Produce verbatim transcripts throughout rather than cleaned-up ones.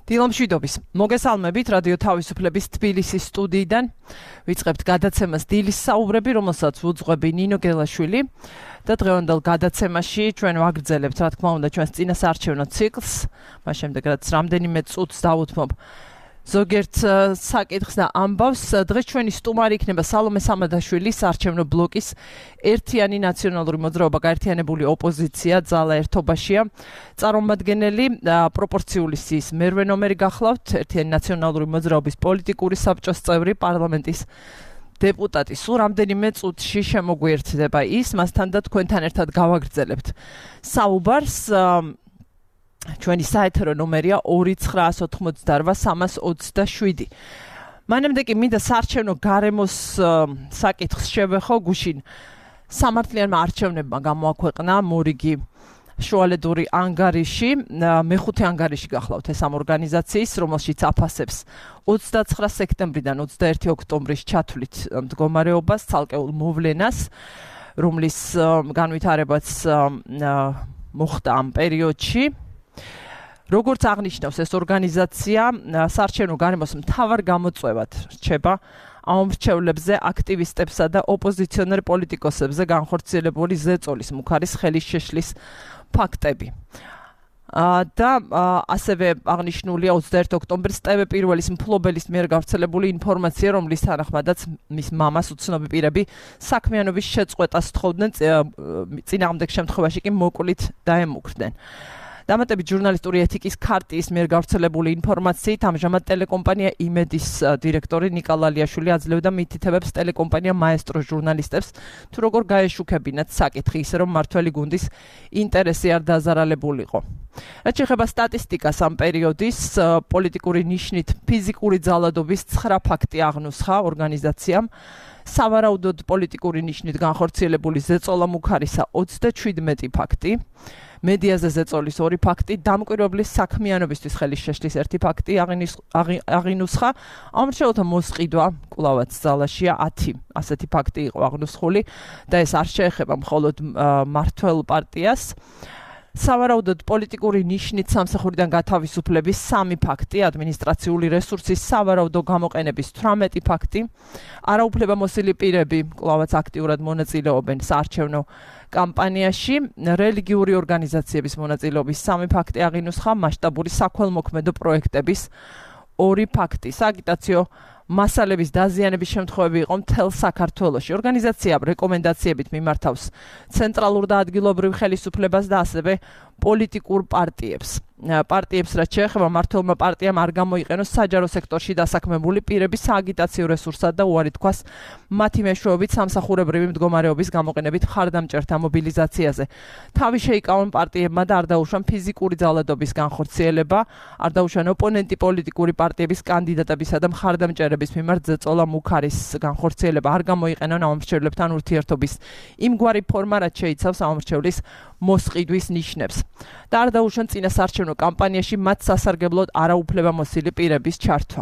დილამშვიდობის. მოგესალმებით რადიო თავისუფლების თბილისის სტუდიიდან. ვიწყებთ გადაცემას დილის საუბრები, რომელსაც უძღვები ნინო გელაშვილი და დღევანდელ გადაცემაში ჩვენ ვაგრძელებთ, რა თქმა უნდა, ჩვენს წინასაარჩევნო ციკლს, მას შემდეგ რაც რამდენიმე წუთს დავუთმობ ზოგიერთ საკითხს და ამბავს. დღეს ჩვენი სტუმარი იქნება სალომე სამადაშვილი, საარჩევნო ბლოკის ერთიანი ნაციონალური მოძრაობა, გაერთიანებული ოპოზიცია, ძალა ერთობაშია წარმომადგენელი, პროპორციული სიის მერვე ნომერი გახლავთ, ერთიანი ნაციონალური მოძრაობის პოლიტიკური საბჭოს წევრი, პარლამენტის დეპუტატი. სულ რამდენიმე წუთში შემოგვიერთდება ის, მასთან და თქვენთან ერთად გავაგრძელებთ საუბარს. ჩვენი საეთერო ნომერია ორი ცხრაას ოთხმოცდაორვა სამას ოცდაშვიდი. მანამდე კი მინდა საარჩევნო გარემოს საკითხს შევეხო. გუშინ სამართლიანმა არჩევნებმა გამოაქვეყნა მორიგი შუალედური ანგარიში, მეხუთე ანგარიში გახლავთ ეს ამ ორგანიზაციის, რომელშიც აფასებს ოცდაცხრა სექტემბრიდან ოცდაერთი ოქტომბრის ჩათვლით მდგომარეობას, ცალკეულ მოვლენას, რომლის განვითარებაც მოხდა ამ პერიოდში. როგორც აღნიშნავს ეს ორგანიზაცია, საარჩევნო გარემოს მთავარ გამოწვევად რჩება ამომრჩევლებზე, აქტივისტებსა და ოპოზიციონერ პოლიტიკოსებზე განხორციელებული ზეწოლის, მუქარის ხელის შეშლის ფაქტები. და ასევე აღნიშნულია ოცდაერთი ოქტომბრის ტევ პირველის მფლობელის მიერ გავრცელებული ინფორმაცია, რომლის თანახმადაც მის მამას უცნობი პირები საქმიანობის შეწყვეტას თხოვდნენ, წინააღმდეგ შემთხვევაში კი მოკლით დაემუქრდნენ. დამატებით ჟურნალისტური ეთიკის ქარტიის მიერ გავრცელებული ინფორმაციით, ამჟამად ტელეკომპანია იმედის დირექტორი ნიკა ლალიაშვილი აძლევდა მითითებებს ტელეკომპანია მაესტრო ჟურნალისტებს, თუ როგორ გაეშუქებინათ საკითხი, ისე რომ მმართველი გუნდის ინტერესი არ დაზარალებულიყო. რაც შეეხება სტატისტიკას ამ პერიოდის, პოლიტიკური ნიშნით ფიზიკური ძალადობის ცხრა ფაქტი აღნუსხა ორგანიზაციამ, სავარაუდოდ პოლიტიკური ნიშნით განხორციელებული ზეწოლა მუქარისა ოცდაჩვიდმეტი ფაქტი, მედიაზე ზეწოლის ორი ფაქტი, დამკვირვებლის საქმიანობისთვის ხელის შეშლის ერთი ფაქტი აღინუსხა, ამრჩევლთა მოსყიდვა კვლავაც ძალაშია ათი ასეთი ფაქტი იყო აღნუსხული და ეს არ შეეხება მხოლოდ მმართველ პარტიას. სავარაუდოდ პოლიტიკური ნიშნით სამსახურიდან გათავისუფლების სამი ფაქტი, ადმინისტრაციული რესურსის სავარაუდო გამოყენების თვრამეტი ფაქტი, არაუფლებამოსილი პირები კვლავაც აქტიურად მონაწილეობენ საარჩევნო კამპანიაში, რელიგიური ორგანიზაციების მონაწილეობის სამი ფაქტი აღინუსხა, მასშტაბური საქველმოქმედო პროექტების ორი ფაქტი, სააგიტაციო მასალების დაზიანების შემთხვევები იყო მთელ საქართველოში. ორგანიზაცია რეკომენდაციებით მიმართავს ცენტრალურ და ადგილობრივ ხელისუფლებას და ასევე პოლიტიკურ პარტიებს. პარტიებს რაც შეეხება, მმართველმა პარტიამ არ გამოიყენოს საჯარო სექტორში დასაქმებული პირების სააგიტაციო რესურსად და უარი თქვას მათი მეშვეობით სამსახურებრივი მდგომარეობის გამოყენებით მხარდამჭერთა მობილიზაციაზე. თავი შეიკავონ პარტიებმა და არ დაუშვან ფიზიკური ძალადობის განხორციელება, არ დაუშვან ოპონენტი პოლიტიკური პარტიების კანდიდატებისა და მხარდამჭერების მიმართ ზეწოლა მუქარის განხორციელება, არ გამოიყენონ ამომრჩევლებთან ურთიერთობის იმგვარი ფორმა, რაც შეიცავს ამომრჩევლის მოსყიდვის ნიშნებს და არ დაუშვან წინასაარჩევნო კამპანიაში მათ სასარგებლოდ არაუფლებამოსილი პირების ჩართვა.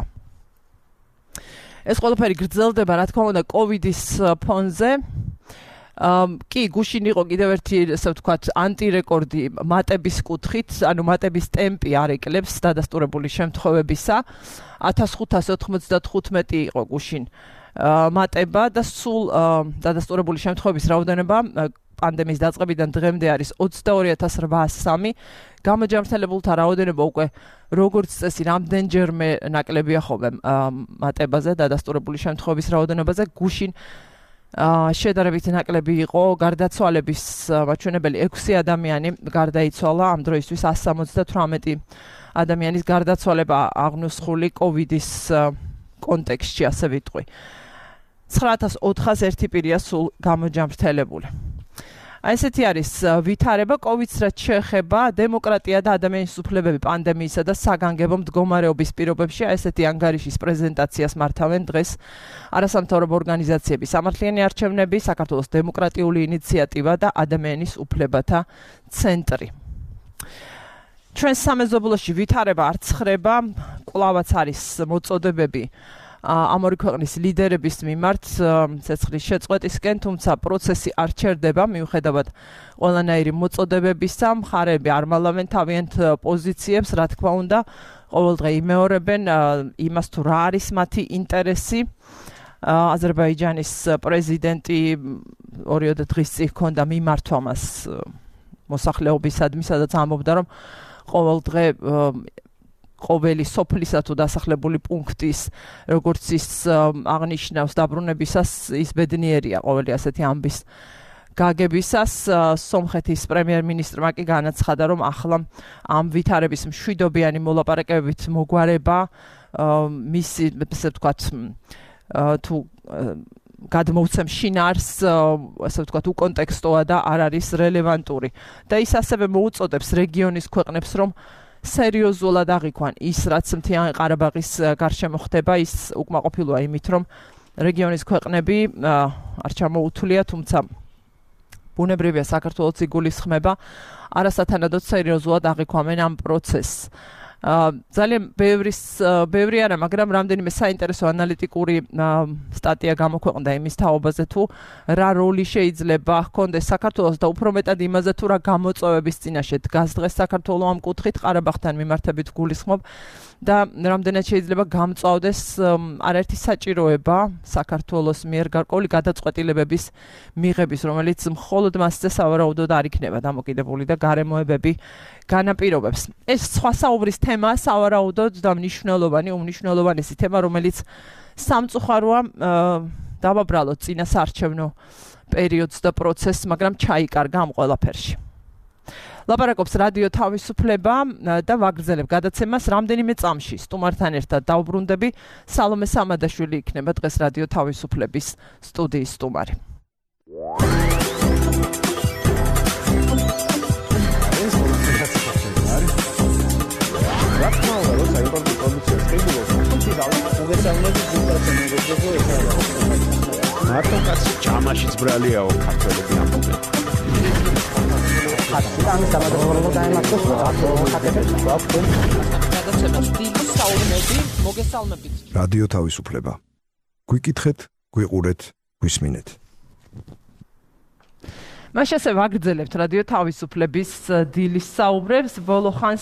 ეს ყველაფერი გრძელდება, რა თქმა უნდა, კოვიდის ფონზე. კი, გუშინ იყო კიდევ ერთი, ასე ვთქვათ, ანტირეკორდი მატების კუთხით, ანუ მატების ტემპი არ ეკლებს დადასტურებული შემთხვევებისა. ათას ხუთას ოთხმოცდათხუთმეტი იყო გუშინ მატება და სულ დადასტურებული შემთხვევების რაოდენობა პანდემიის დაწყებიდან დღემდე არის ოცდაორი ათას რვაას სამი, გამოჯამრთელებულთა რაოდენობა უკვე როგორც წესი რამდენჯერმე ნაკლებია ხოლმე მატებაზე, დადასტურებული შემთხვევების რაოდენობაზე. გუშინ შედარებით ნაკლები იყო, გარდაცვალების მაჩვენებელი ექვსი ადამიანი გარდაიცვალა, ამ დროისთვის ასი სამოცდათვრამეტი ადამიანის გარდაცვალება აღნუსხული კოვიდის კონტექსტში, ასე ვიტყვი. ცხრა ათას ოთხას ერთი პირია სულ გამოჯამრთელებული. ესეთი არის ვითარება კოვიდს რაც შეეხება დემოკრატია და ადამიანის უფლებები პანდემიისა და საგანგებო მდგომარეობის პირობებში. ესეთი ანგარიშის პრეზენტაციას მართავენ დღეს არასამთავრობო ორგანიზაციები, სამართლიანი არჩევნები, საქართველოს დემოკრატიული ინიციატივა და ადამიანის უფლებათა ცენტრი. ჩვენს სამეზობლოში ვითარება არ ცხრება, კვლავაც არის მოწოდებები ამ ორი ქვეყნის ლიდერების მიმართ ცეცხლის შეწყვეტისკენ, თუმცა პროცესი არ ჩერდება, მიუხედავად ყველანაირი მოწოდებებისა, მხარეები არ მალავენ თავიანთ პოზიციებს, რა თქმა უნდა, ყოველდღე იმეორებენ იმას თუ რა არის მათი ინტერესი. აზერბაიჯანის პრეზიდენტი ორიოდე დღის წინ ჰქონდა მიმართვა მას მოსახლეობისადმი, სადაც ამბობდა, რომ ყოველდღე ყოველი სოფლისა თუ დასახლებული პუნქტის, როგორც ის აღნიშნავს დაბრუნებისას, ის ბედნიერია ყოველი ასეთი ამბის გაგებისას. სომხეთის პრემიერ-მინისტრმა კი განაცხადა, რომ ახლა ამ ვითარების მშვიდობიანი მოლაპარაკებებით მოგვარება მისი, ესე ვთქვათ, თუ გადმოვცემ შინაარს, ასე ვთქვათ, უკონტექსტოა და არ არის რელევანტური. და ის ასევე მოუწოდებს რეგიონის ქვეყნებს, რომ სერიოზულად აღიქვან ის, რაც მთიანი ყარაბაღის გარშემო ხდება, ის უკმაყოფილოა იმით, რომ რეგიონის ქვეყნები არ ჩამოუთვლია, თუმცა ბუნებრივია საქართველოს იგულისხმება, არასათანადოდ სერიოზულად აღიქვამენ ამ პროცესს. ძალიან ბევრის ბევრი არა, მაგრამ რამდენიმე საინტერესო ანალიტიკური სტატია გამოქვეყნდა იმის თაობაზე, თუ რა როლი შეიძლება ჰქონდეს საქართველოს და უფრო მეტად იმაზე, თუ რა გამოწვევების წინაშე დგას დღეს საქართველო ამ კუთხით ყარაბაღთან მიმართებით გულისხმობ და რამდენად შეიძლება გამწვავდეს არაერთი საჭიროება საქართველოს მიერ გარკვეული გადაწყვეტილებების მიღების, რომელიც მხოლოდ მასზე სავარაუდოდ არ იქნება დამოკიდებული და გარემოებები განაპირობებს. ეს სხვა საუბრის თემაა, სავარაუდოდ და მნიშვნელოვანი, უმნიშვნელოვანესი თემა, რომელიც სამწუხაროა დავაბრალოთ წინა საარჩევნო პერიოდს და პროცესს, მაგრამ ჩაიკარგა ამ ყველაფერში. ლაპარაკობს რადიო თავისუფლება და ვაგრძელებ გადაცემას რამდენიმე წამში. სტუმართან ერთად დავბრუნდები. სალომე სამადაშვილი იქნება დღეს რადიო თავისუფლების სტუდიის სტუმარი. მარტო კაცი ჯამაშიც ბრალიაო ქართველები ამბობენ. რადიო თავისუფლება. გვიკითხეთ, გვიყურეთ, გვისმინეთ. მას ასე ვაგრძელებთ რადიო თავისუფლების დილის საუბრებს. ბოლო ხანს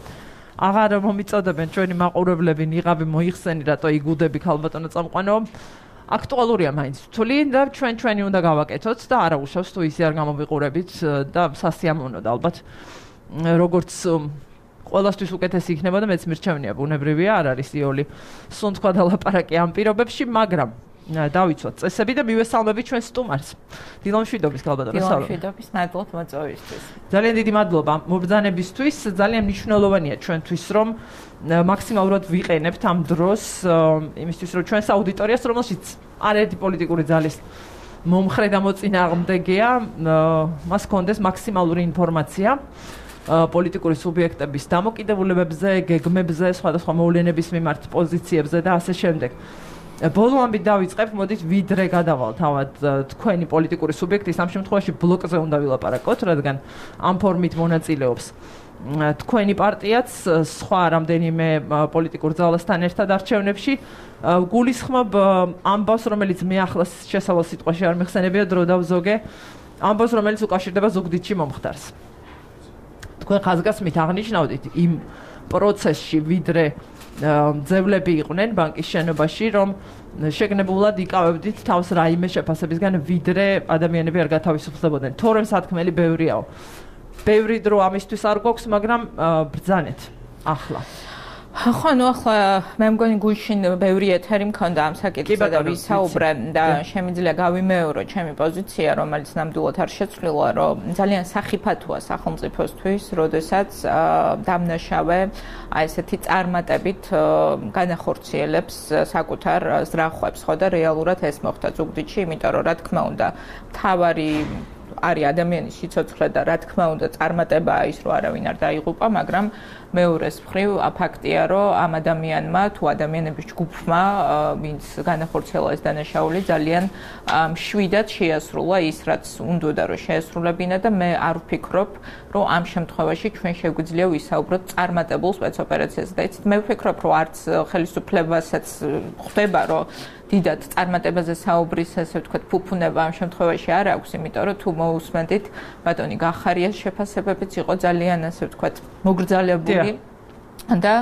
აღარ მომიწოდებენ ჩვენი მაყურებლები, ნიღაბი მოიხსენი, რატო იგუდები ქალბატონო წამყვანო. აქტუალურია მაინც თვლი და ჩვენ ჩვენი უნდა გავაკეთოთ და არა უშავს თუ ისე არ გამოვიყურებით და სასიამოვნო და ალბათ როგორც ყველასთვის უკეთესი იქნება და მეც მირჩევნია, ბუნებრივია, არ არის იოლი სუნთქვა და ლაპარაკი ამ პირობებში, მაგრამ დავიცვათ წესები და მივესალმებით ჩვენ სტუმარს. დილო მშვიდობის ქალბატონო სალომე. დილო მშვიდობის, მადლობთ მოწვევისთვის. ძალიან დიდი მადლობა მობრძანებისთვის, ძალიან მნიშვნელოვანია ჩვენთვის, რომ მაქსიმალურად ვიყენებთ ამ დროს იმისთვის, რომ ჩვენს აუდიტორიას, რომელშიც არაერთი პოლიტიკური ძალის მომხრე და მოწინააღმდეგეა, მას ჰქონდეს მაქსიმალური ინფორმაცია პოლიტიკური სუბიექტების დამოკიდებულებებზე, გეგმებზე, სხვადასხვა მოვლენების მიმართ პოზიციებზე და ასე შემდეგ. ბოლო ამბით დავიწყებ, მოდით ვიდრე გადავალ თავად თქვენი პოლიტიკური სუბიექტის, ამ შემთხვევაში ბლოკზე უნდა ვილაპარაკოთ, რადგან ამ ფორმით მონაწილეობს თქვენი პარტიაც, სხვა რამდენიმე პოლიტიკურ ძალასთან ერთად არჩევნებში. გულისხმობ ამბავს, რომელიც მე ახლა შესავალ სიტყვაში არ მეხსენებია, დრო დავზოგე, ამბავს, რომელიც უკავშირდება ზუგდიდში მომხდარს. თქვენ ხაზგასმით აღნიშნავდით იმ პროცესში, ვიდრე ძევლები იყვნენ ბანკის შენობაში, რომ შეგნებულად იკავებდით თავს რაიმე შეფასებისგან, ვიდრე ადამიანები არ გათავისუფლებოდნენ. თორემ სათქმელი ბევრიაო. ბევრი დრო ამისთვის არ გვაქვს, მაგრამ ბრძანეთ ახლა. ხო, ნუ ახლა მე მგონი გუშინ ბევრი ეთერი მქონდა ამ საკითხზე და ვისაუბრე და შემიძლია გავიმეორო ჩემი პოზიცია, რომელიც ნამდვილად არ შეცვლილა, რომ ძალიან სახიფათოა სახელმწიფოსთვის, როდესაც დამნაშავე აი ესეთი წარმატებით განახორციელებს საკუთარ ზრახვებს, ხო და რეალურად ეს მოხდა ზუგდიდში, იმიტომ რომ რა თქმა უნდა, მთავარი არის ადამიანის სიცოცხლე და რა თქმა უნდა წარმატებაა ის, რომ არავინ არ დაიღუპა, მაგრამ მეორეს მხრივ ფაქტია, რომ ამ ადამიანმა თუ ადამიანების ჯგუფმა, ვინც განახორციელა ეს დანაშაული, ძალიან მშვიდად შეასრულა ის, რაც უნდოდა რომ შეასრულებინა და მე არ ვფიქრობ, რომ ამ შემთხვევაში ჩვენ შეგვიძლია ვისაუბროთ წარმატებულ სპეცოპერაციაზე. და იცით, მე ვფიქრობ, რომ არც ხელისუფლებასაც ხვდება, რომ დიდად წარმატებაზე საუბრის, ასე ვთქვათ, ფუფუნება ამ შემთხვევაში არ აქვს, იმიტომ რომ თუ მოусმენთ, ბატონი გახარიას შეფასებებიც იყო ძალიან, ასე ვთქვათ, მოგრძალებული და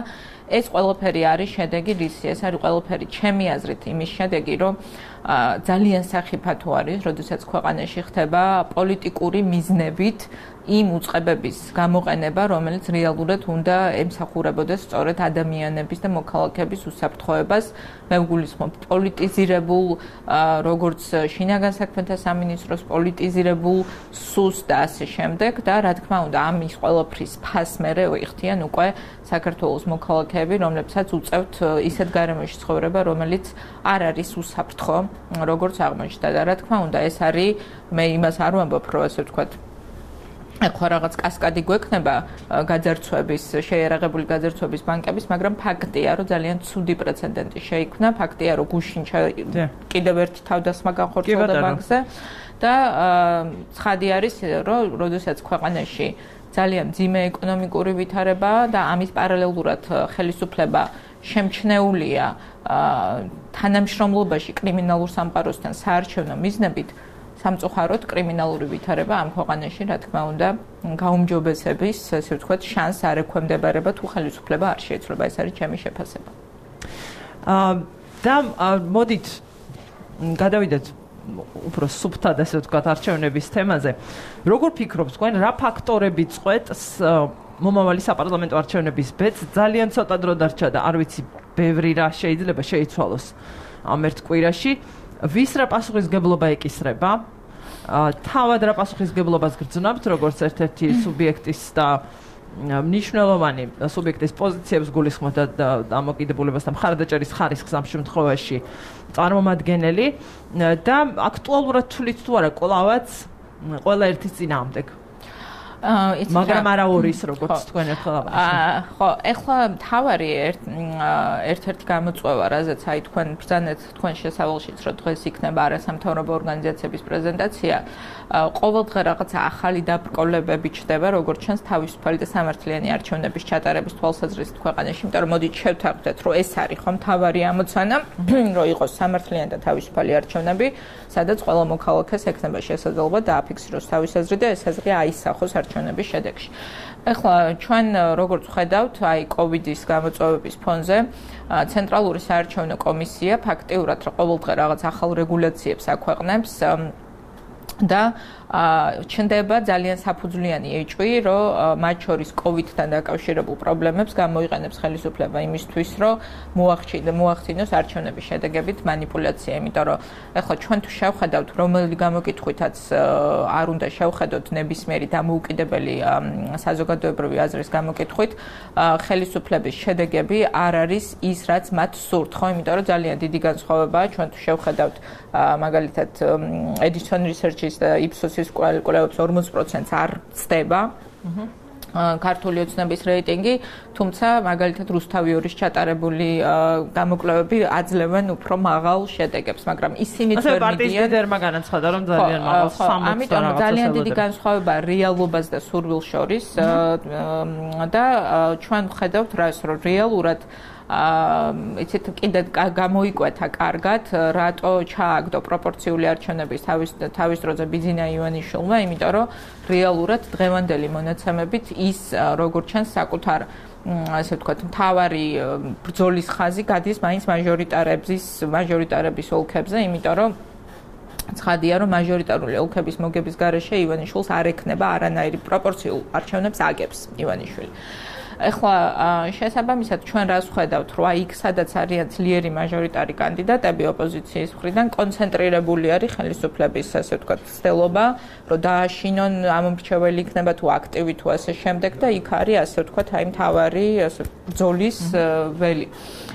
ეს ყველაფერი არის შედეგი რისი? ეს არის ყველაფერი ჩემი აზრით იმის შედეგი, რომ ძალიან სახიფათო არის, როდესაც ქვეყანაში ხდება პოლიტიკური მიზნებით იმ უწყებების გამოყენება, რომელიც რეალურად უნდა ემსახურებოდეს სწორედ ადამიანების და მოქალაქეების უსაფრთხოებას. მე ვგულისხმობ პოლიტიზირებულ, როგორც შინაგან საქმეთა სამინისტროს პოლიტიზირებულ სუს და ასე შემდეგ და რა თქმა უნდა, ამის ყველაფრის ფას მერე ვიხდიან უკვე საქართველოს მოქალაქეები, რომლებსაც უწევთ ისეთ გარემოში ცხოვრება, რომელიც არ არის უსაფრთხო, როგორც აღმოჩნდა და რა თქმა უნდა, ეს არის მე იმას არ ვამბობ, რომ ასე ვთქვათ ახლა რაღაც კასკადი გვექნება გაძარცვების, შეიარაღებული გაძარცვების ბანკების, მაგრამ ფაქტია, რომ ძალიან ცუდი პრეცედენტი შეიქმნა, ფაქტია, რომ გუშინ კიდევ ერთი თავდასხმა განხორციელდა ბანკზე და ცხადი არის, რომ როდესაც ქვეყანაში ძალიან მძიმე ეკონომიკური ვითარებაა და ამის პარალელურად ხელისუფლება შემჩნეულია თანამშრომლობაში კრიმინალურ სამყაროსთან საარჩევნო მიზნებით, სამწუხაროდ კრიმინალური ვითარება ამ ქვეყანაში, რა თქმა უნდა, გაუმჯობესების, ასე ვთქვათ, შანსს არ ექვემდებარება თუ ხელისუფლება არ შეეცვლება, ეს არის ჩემი შეფასება. აა და მოდით გადავიდეთ უფრო სუფთად, ასე ვთქვათ, არჩევნების თემაზე. როგორ ფიქრობთ თქვენ, რა ფაქტორები წყვეტს მომავალი საპარლამენტო არჩევნების ბედს? ძალიან ცოტა დრო დარჩა და არ ვიცი, ბევრი რა შეიძლება შეიცვალოს ამ ერთ კვირაში. ვის რა პასუხისგებლობა ეკისრება? თავად რა პასუხისგებლობას გრძნობთ, როგორც ერთ-ერთი სუბიექტის და მნიშვნელოვანი სუბიექტის პოზიციებს გულისხმობთ და დამოკიდებულებას და მხარდაჭერის ხარისხს ამ შემთხვევაში წარმომადგენელი და აქტუალურად თulit თუ არა კვლავაც ყველა ერთის წინააღმდეგ. მაგრამ არა ორის როგორც თქვენ ახლა ხო ეხლა თავარი ერთ-ერთი გამოწვევა რაზეც აი თქვენ ბრძანეთ თქვენ შესავალშიც რომ დღეს იქნება არასამთავრობო ორგანიზაციების პრეზენტაცია ყოველდღე რაღაცა ახალი დაბრკოლებები ჩდება როგორც ჩანს თავისუფალი და სამართლიანი არჩევნების ჩატარების თვალსაზრისით ქვეყანაში იმიტომ რომ მოდით შევთანხმდეთ რომ ეს არის ხომ თავარი ამოცანა რომ იყოს სამართლიანი და თავისუფალი არჩევნები სადაც ყველა მოქალაქეს ექნება შესაძლებლობა დააფიქსიროს თავის აზრი და ეს აზრი აისახოს არჩევნების შედეგში. ეხლა ჩვენ როგორც ხედავთ, აი კოვიდის გამოწვევების ფონზე ცენტრალური საარჩევნო კომისია ფაქტიურად ყოველდღე რაღაც ახალ რეგულაციებს აქვეყნებს და ჩნდება ძალიან საფუძვლიანი ეჭვი, რომ მათ შორის კოვიდთან დაკავშირებულ პრობლემებს გამოიყენებს ხელისუფლება იმისთვის, რომ მოახდინოს არჩევნების შედეგებით манипуляცია, იმიტომ რომ ეხლა ჩვენ თუ შევხედავთ, რომელი გამოკითხვითაც არ უნდა შევხედოთ ნებისმიერი დამოუკიდებელი საზოგადოებრივი აზრის გამოკითხვით, ხელისუფლების შედეგები არ არის ის, რაც მათ სურთ, ხო? იმიტომ რომ ძალიან დიდი განსხვავებაა ჩვენ თუ შევხედავთ მაგალითად Edison Research-ის და Ipsos-ის კვლევებს ორმოცი პროცენტს არ ცდება. ქართული ოცნების რეიტინგი, თუმცა მაგალითად რუსთავი ორის ჩატარებული გამოკვლევები აძლევენ უფრო მაღალ შედეგებს, მაგრამ ისინიც ვერ მიდიან. ასე პარტიის ლიდერმა განაცხადა, რომ ძალიან მაღალ სამოცდა ამიტომ ძალიან დიდი განსხვავება რეალობას და სურვილს შორის და ჩვენ ვხედავთ რას, რომ რეალურად აა იცით კიდე გამოიკვეთა კარგად რატო ჩააგდო პროპორციული არჩევნების თავის თავის დროზე ბიძინა ივანიშვილმა, იმიტომ რომ რეალურად დღევანდელი მონაცემებით ის როგორც ჩანს საკუთარ ასე ვთქვათ მთავარი ბრძოლის ხაზი გადის მაინც მაჟორიტარების მაჟორიტარების ოლქებზე, იმიტომ რომ ცხადია რომ მაჟორიტარული ოლქების მოგების გარეშე ივანიშვილს არ ექნება არანაირი პროპორციულ არჩევნებს აგებს ივანიშვილი. ეხლა შესაბამისად ჩვენ რას ვხედავთ, რომ აი იქ სადაც არიან ძლიერი მაჟორიტარი კანდიდატები ოპოზიციის მხრიდან კონცენტრირებული არის ხელისუფლების ასე ვთქვათ ცდელობა, რომ დააშინონ ამომრჩეველი იქნება თუ აქტივი თუ ასე შემდეგ და იქ არის ასე ვთქვათ აი მთავარი ასე ბრძოლის ველი.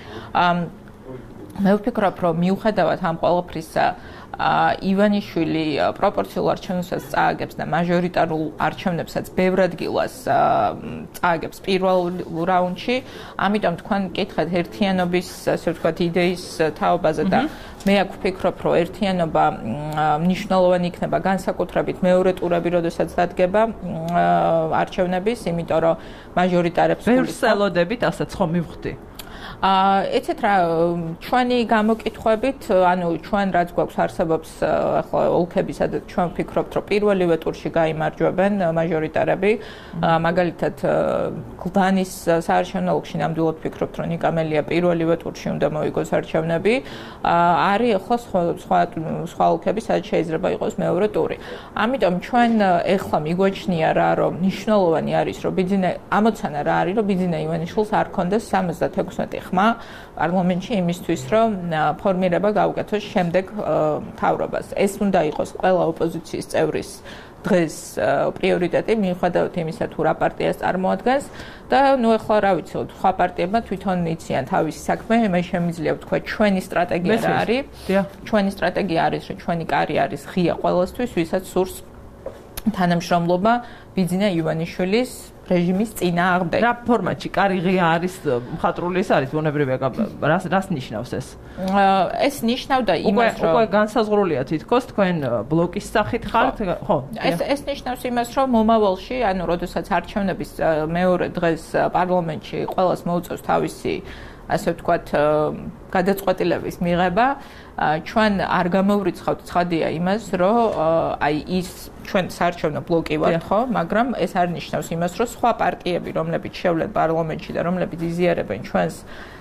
მე ვფიქრობ, რომ მიუხედავად ამ ყველაფრისა ივანიშვილი პროპორციულ არჩევნებსაც წააგებს და მაჟორიტარულ არჩევნებსაც ბევრ ადგილას წააგებს პირველ რაუნდში, ამიტომ თქვენ გკითხეთ ერთიანობის, ასე ვთქვათ, იდეის თაობაზე და მე აქ ვფიქრობ, რომ ერთიანობა მნიშვნელოვანი იქნება განსაკუთრებით მეორე ტურები, როდესაც დადგება არჩევნების, იმიტომ რომ მაჟორიტარებს ბევრს ელოდებით, ასეც ხომ მივხვდი. აა ეცეთ რა ჩვენი გამოკითხვებით, ანუ ჩვენ რაც გვაქვს არსებობს ახლა ოლქები, სადაც ჩვენ ვფიქრობთ, რომ პირველივე ტურში გაიმარჯვებენ მაჟორიტარები, მაგალითად გლდანის საარჩევნო ოლქში ნამდვილად ვფიქრობთ, რომ ნიკამელია პირველივე ტურში უნდა მოიგოს არჩევნები. არის ახლა სხვა სხვა ოლქები, სადაც შეიძლება იყოს მეორე ტური. ამიტომ ჩვენ ახლა მიგვაჩნია რა, რომ მნიშვნელოვანი არის, რომ ბიძინა ამოცანა რა არის, რომ ბიძინა ივანიშვილს არ ქონდეს სამოცდათექვსმეტი ხმა პარლამენტში იმისთვის, რომ ფორმირება გაუკეთოს შემდეგ მთავრობას. ეს უნდა იყოს ყველა ოპოზიციის წევრის დღეს პრიორიტეტი, მიუხედავად იმისა, თუ რა პარტიას წარმოადგენს და ნუ ახლა რა ვიცი, სხვა პარტიებმა თვითონ იციან თავისი საქმე, მე შემიძლია ვთქვა, ჩვენი სტრატეგია რა არის? ჩვენი სტრატეგია არის, რომ ჩვენი კარი არის ღია ყველასთვის, ვისაც სურს თანამშრომლობა ბიძინა ივანიშვილის რეჟიმის წინააღმდეგ. რა ფორმატში კარი ღია არის მხატვრული ის არის ბუნებრივია რას რას ნიშნავს ეს? ეს ნიშნავდა იმას, რომ უკვე განსაზღვრულია თითქოს თქვენ ბლოკის სახით ხართ, ხო? ეს ეს ნიშნავს იმას, რომ მომავალში, ანუ როდესაც არჩევნების მეორე დღეს პარლამენტში ყველას მოუწევს თავისი ასე ვთქვათ, გადაწყვეტილების მიღება, ჩვენ არ გამოვრიცხავთ ცხადია იმას, რომ აი ის ჩვენ საარჩევნო ბლოკი ვართ, ხო, მაგრამ ეს არ ნიშნავს იმას, რომ სხვა პარტიები, რომლებიც შევლენ პარლამენტში და რომლებიც იზიარებენ ჩვენს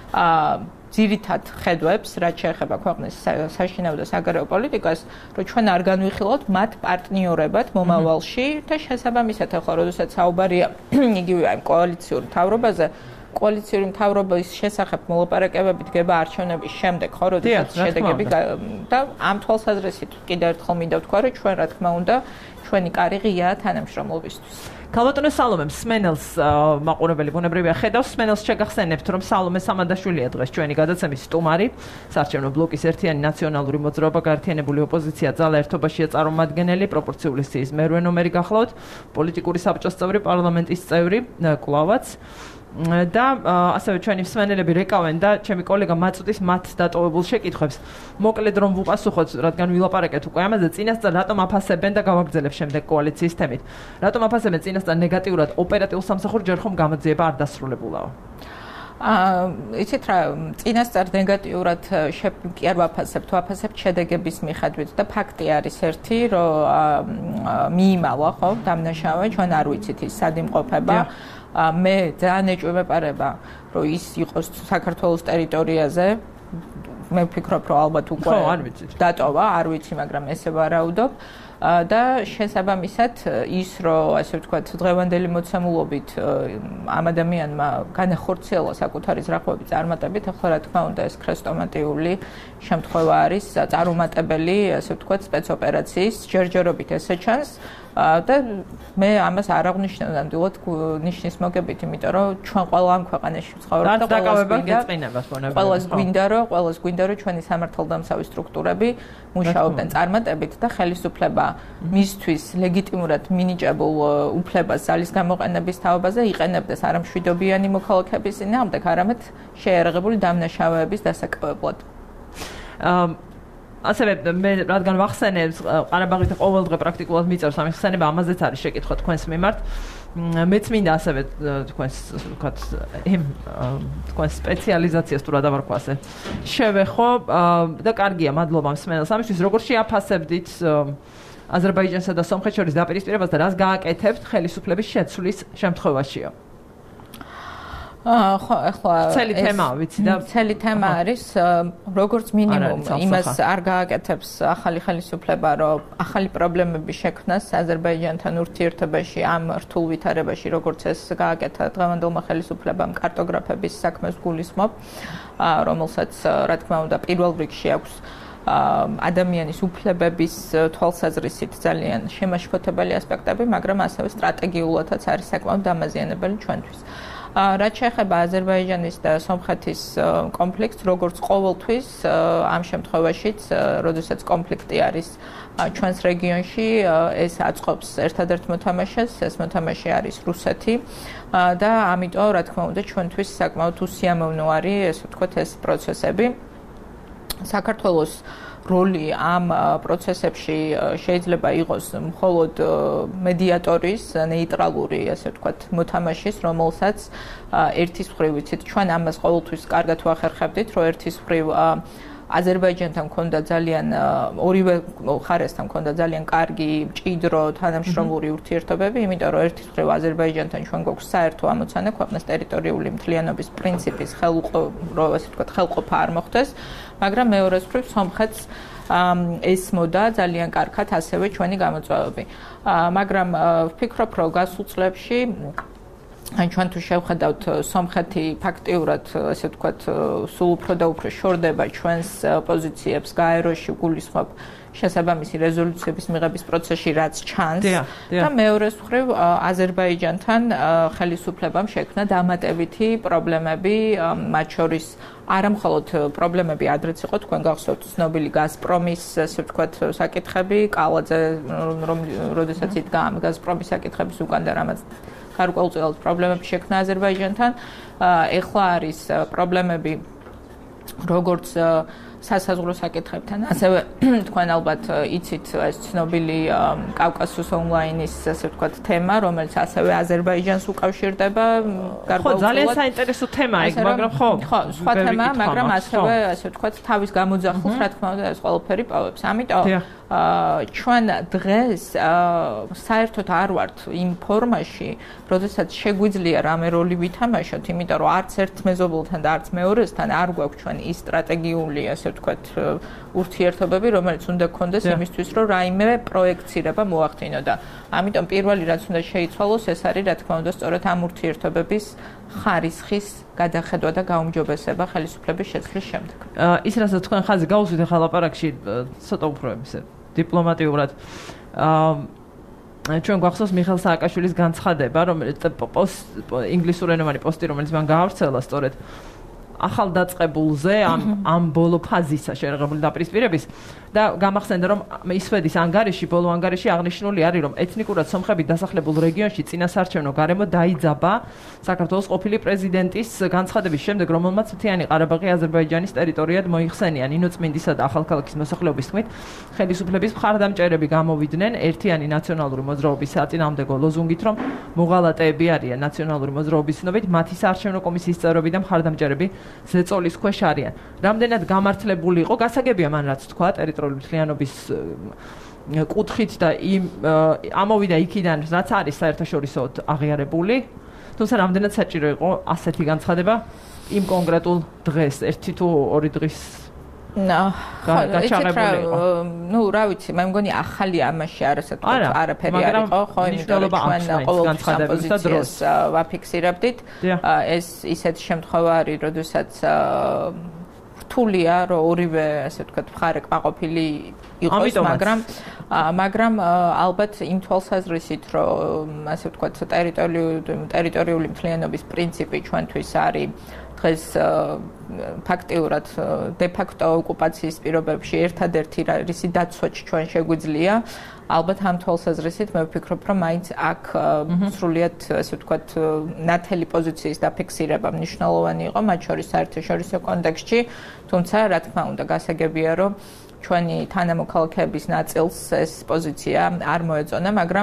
ძირითად ხედვებს, რაც შეეხება ქვეყნის საშინაო და საგარეო პოლიტიკას, რომ ჩვენ არ განვიხილავთ მათ პარტნიორებად მომავალში და შესაბამისად ახლა როდესაც საუბარია იგივე აი კოალიციურ მთავრობაზე კოალიციური მთავრობის შესახებ მოლაპარაკებები დგება არჩევნების შემდეგ, ხო, როდესაც შედეგები და ამ თვალსაზრისით კიდევ ერთხელ მინდა ვთქვა, რომ ჩვენ რა თქმა უნდა, ჩვენი კარი ღიაა თანამშრომლობისთვის. ქალბატონო სალომე, სმენელს მაყურებელი ბუნებრივია ხედავს, სმენელს შეგახსენებთ, რომ სალომე სამადაშვილია დღეს ჩვენი გადაცემის სტუმარი, საარჩევნო ბლოკის ერთიანი ნაციონალური მოძრაობა, გაერთიანებული ოპოზიცია, ძალა ერთობაშია წარმომადგენელი, პროპორციული სიის მერვე ნომერი გახლავთ, პოლიტიკური საბჭოს წევრი, პარლამენტის წევრი, კლავაც. და ასევე ჩვენი მსმენელები რეკავენ და ჩემი კოლეგა მაწუდის მათ დატოვებულ შეკითხვებს. მოკლედ რომ ვუპასუხოთ, რადგან ვილაპარაკეთ უკვე ამაზე, წინასწარ რატომ აფასებენ და გავაგრძელებ შემდეგ კოალიციის თემით. რატომ აფასებენ წინასწარ ნეგატიურად ოპერატიულ სამსახურ ჯერ ხომ გამოძიება არ დასრულებულაო? აა იცით რა, წინასწარ ნეგატიურად კი არ ვაფასებ, თუ ვაფასებ შედეგების მიხედვით და ფაქტი არის ერთი, რომ მიიმალა, ხო, დამნაშავე, ჩვენ არ ვიცით ის სად იმყოფება. მე ძალიან ეჭვი მეპარება, რომ ის იყოს საქართველოს ტერიტორიაზე. მე ვფიქრობ, რომ ალბათ უკვე დატოვა, არ ვიცი, მაგრამ ესე ვარაუდობ. და შესაბამისად ის, რომ ასე ვთქვათ, დღევანდელი მოცემულობით ამ ადამიანმა განახორციელა საკუთარი ზრახვები წარმატებით, ახლა რა თქმა უნდა ეს ქრესტომატიული შემთხვევა არის, წარუმატებელი, ასე ვთქვათ, სპეცოპერაციის ჯერჯერობით ესე ჩანს. და მე ამას არ აღნიშნავ ნამდვილად ნიშნის მოგებით, იმიტომ რომ ჩვენ ყველა ამ ქვეყანაში ვცხოვრობთ და ყველას გვინდა რომ ყველას გვინდა რომ ჩვენი სამართალდამცავი სტრუქტურები მუშაობდნენ წარმატებით და ხელისუფლება მისთვის ლეგიტიმურად მინიჭებულ უფლებას ძალის გამოყენების თაობაზე იყენებდეს არა მშვიდობიანი მოქალაქეების წინააღმდეგ, არამედ შეიარაღებული დამნაშავეების დასაკავებლად. ასევე მე რადგან ვახსენებ ყარაბაღით ყოველდღე პრაქტიკულად მიწევს ამის ხსენება, ამაზეც არის შეკითხვა თქვენს მიმართ. მეც მინდა ასევე თქვენს ვთქვათ იმ თქვენს სპეციალიზაციას თუ რა დავარქვა ასე შევეხო და კარგია, მადლობა მსმენელს ამისთვის. როგორ შეაფასებდით აზერბაიჯანსა და სომხეთს შორის დაპირისპირებას და რას გააკეთებთ ხელისუფლების შეცვლის შემთხვევაშიო? ხო, ახლა ცელი თემაა, ვიცი და ცელი თემა არის, როგორც მინიმუმ იმას არ გააკეთებს ახალი ხელისუფლება, რომ ახალი პრობლემები შექმნას აზერბაიჯანთან ურთიერთობაში ამ რთულ ვითარებაში, როგორც ეს გააკეთა დღევანდელმა ხელისუფლებამ კარტოგრაფების საქმეს გულისხმობ, რომელსაც რა თქმა უნდა პირველ რიგში აქვს ადამიანის უფლებების თვალსაზრისით ძალიან შემაშფოთებელი ასპექტები, მაგრამ ასევე სტრატეგიულადაც არის საკმაოდ დამაზიანებელი ჩვენთვის. რაც შეეხება აზერბაიჯანის და სომხეთის კონფლიქტს, როგორც ყოველთვის ამ შემთხვევაშიც, როდესაც კონფლიქტი არის ჩვენს რეგიონში, ეს აწყობს ერთადერთ მოთამაშეს, ეს მოთამაშე არის რუსეთი და ამიტომ, რა თქმა უნდა, ჩვენთვის საკმაოდ უსიამოვნო არის, ესე ვთქვათ, ეს პროცესები. საქართველოს როლი ამ პროცესებში შეიძლება იყოს მხოლოდ მედიატორის, ნეიტრალური, ასე ვთქვათ, მოთამაშის, რომელსაც ერთის მხრივ ვიცით, ჩვენ ამას ყოველთვის კარგად ვახერხებდით, რომ ერთის მხრივ აზერბაიჯანთან ქონდა ძალიან ორივე მხარესთან ქონდა ძალიან კარგი, მჭიდრო, თანამშრომლური ურთიერთობები, იმიტომ რომ ერთის მხრივ აზერბაიჯანთან ჩვენ გვაქვს საერთო ამოცანა ქვეყნის ტერიტორიული მთლიანობის პრინციპის ხელუყო, ასე ვთქვათ, ხელყოფა არ მოხდეს, მაგრამ მეორეს მხრივ სომხეთს ესმოდა ძალიან კარგად ასევე ჩვენი გამოწვევები. მაგრამ ვფიქრობ, რომ გასულ წლებში ან ჩვენ თუ შევხედავთ სომხეთი ფაქტიურად ასე ვთქვათ სულ უფრო და უფრო შორდება ჩვენს პოზიციებს გაეროში გულისხმობ შესაბამისი რეზოლუციების მიღების პროცესში რაც ჩანს და მეორეს მხრივ აზერბაიჯანთან ხელისუფლებამ შექმნა დამატებითი პრობლემები მათ შორის არა მხოლოდ პრობლემები ადრეც იყო თქვენ გახსოვთ ცნობილი გაზპრომის ასე ვთქვათ საკითხები კალაძე რომ როდესაც იდგა ამ გაზპრომის საკითხების უკან და რამაც გარკვეულწილად პრობლემები შექმნა აზერბაიჯანთან. ეხლა არის პრობლემები როგორც სასაზღვრო საკითხებთან, ასევე თქვენ ალბათ იცით ეს ცნობილი კავკასიოს ონლაინის ასე ვთქვათ თემა, რომელიც ასევე აზერბაიჯანს უკავშირდება. ხო, ძალიან საინტერესო თემაა იქ, მაგრამ ხო, ხო, სხვა თემა, მაგრამ ასევე ასე ვთქვათ თავის გამოძახილს, რა თქმა უნდა, ეს ყველაფერი პოვებს. ამიტომ ჩვენ დღეს საერთოდ არ ვართ იმ ფორმაში, როდესაც შეგვიძლია რამე როლი ვითამაშოთ, იმიტომ რომ არც ერთ მეზობელთან და არც მეორესთან არ გვაქვს ჩვენ ის სტრატეგიული, ასე ვთქვათ, ურთიერთობები, რომელიც უნდა გქონდეს იმისთვის, რომ რაიმე პროექცირება მოახდინო და ამიტომ პირველი რაც უნდა შეიცვალოს, ეს არის რა თქმა უნდა სწორედ ამ ურთიერთობების ხარისხის გადახედვა და გაუმჯობესება ხელისუფლების შეცვლის შემდეგ. ის რასაც თქვენ ხაზი გაუსვით ახლა ლაპარაკში ცოტა უფრო ისე დიპლომატიურად ჩვენ გვახსოვს მიხეილ სააკაშვილის განცხადება, რომელიც ინგლისურენოვანი პოსტი, რომელიც მან გაავრცელა სწორედ ახალ დაწყებულზე ამ ამ ბოლო ფაზისა შეერაღებული დაპირისპირების და გამახსენდა რომ ისვედის ანგარიში ბოლო ანგარიში აღნიშნული არის რომ ეთნიკურად სომხები დასახლებულ რეგიონში წინასარჩევნო გარემო დაიძაბა საქართველოს ყოფილი პრეზიდენტის განცხადების შემდეგ რომელმაც მთიანი ყარაბაღი აზერბაიჯანის ტერიტორიად მოიხსენია ნინო წმინდისა და ახალქალაქის მოსახლეობის თქმით ხელისუფლების მხარდამჭერები გამოვიდნენ ერთიანი ნაციონალური მოძრაობის საწინააღმდეგო ლოზუნგით რომ მოღალატეები არიან ნაციონალური მოძრაობის ცნობით მათი საარჩევნო კომისიის წევრები და მხარდამჭერები ზეწოლის ქვეშ არიან. რამდენად გამართლებული იყო, გასაგებია მან რაც თქვა, ტერიტორიული მთლიანობის კუთხით და იმ ამოვიდა იქიდან, რაც არის საერთაშორისოდ აღიარებული. თუმცა რამდენად საჭირო იყო ასეთი განცხადება იმ კონკრეტულ დღეს, ერთი თუ ორი დღის გაჩაღებული იყო. ნუ რა ვიცი, მე მგონი ახალი ამაში არასაკმაოდ არაფერი არ იყო, ხო, იმიტომ რომ ჩვენ ყოველთვის ამ პოზიციას ვაფიქსირებდით. ეს ისეთი შემთხვევა არის, როდესაც რთულია, რომ ორივე, ასე ვთქვათ, მხარე კმაყოფილი იყოს, მაგრამ მაგრამ ალბათ იმ თვალსაზრისით, რომ ასე ვთქვათ, ტერიტორიული ტერიტორიული მთლიანობის პრინციპი ჩვენთვის არის დღეს ფაქტიურად დე-ფაქტო ოკუპაციის პირობებში ერთადერთი რისი დაცვაც ჩვენ შეგვიძლია ალბათ ამ თვალსაზრისით მე ვფიქრობ რომ მაინც აქ სრულიად ასე ვთქვათ ნათელი პოზიციის დაფიქსირება მნიშვნელოვანი იყო მათ შორის საერთაშორისო კონტექსტში თუმცა რა თქმა უნდა გასაგებია რომ ჩვენი თანამოქალაქეების ნაწილს ეს პოზიცია არ მოეწონა მაგრამ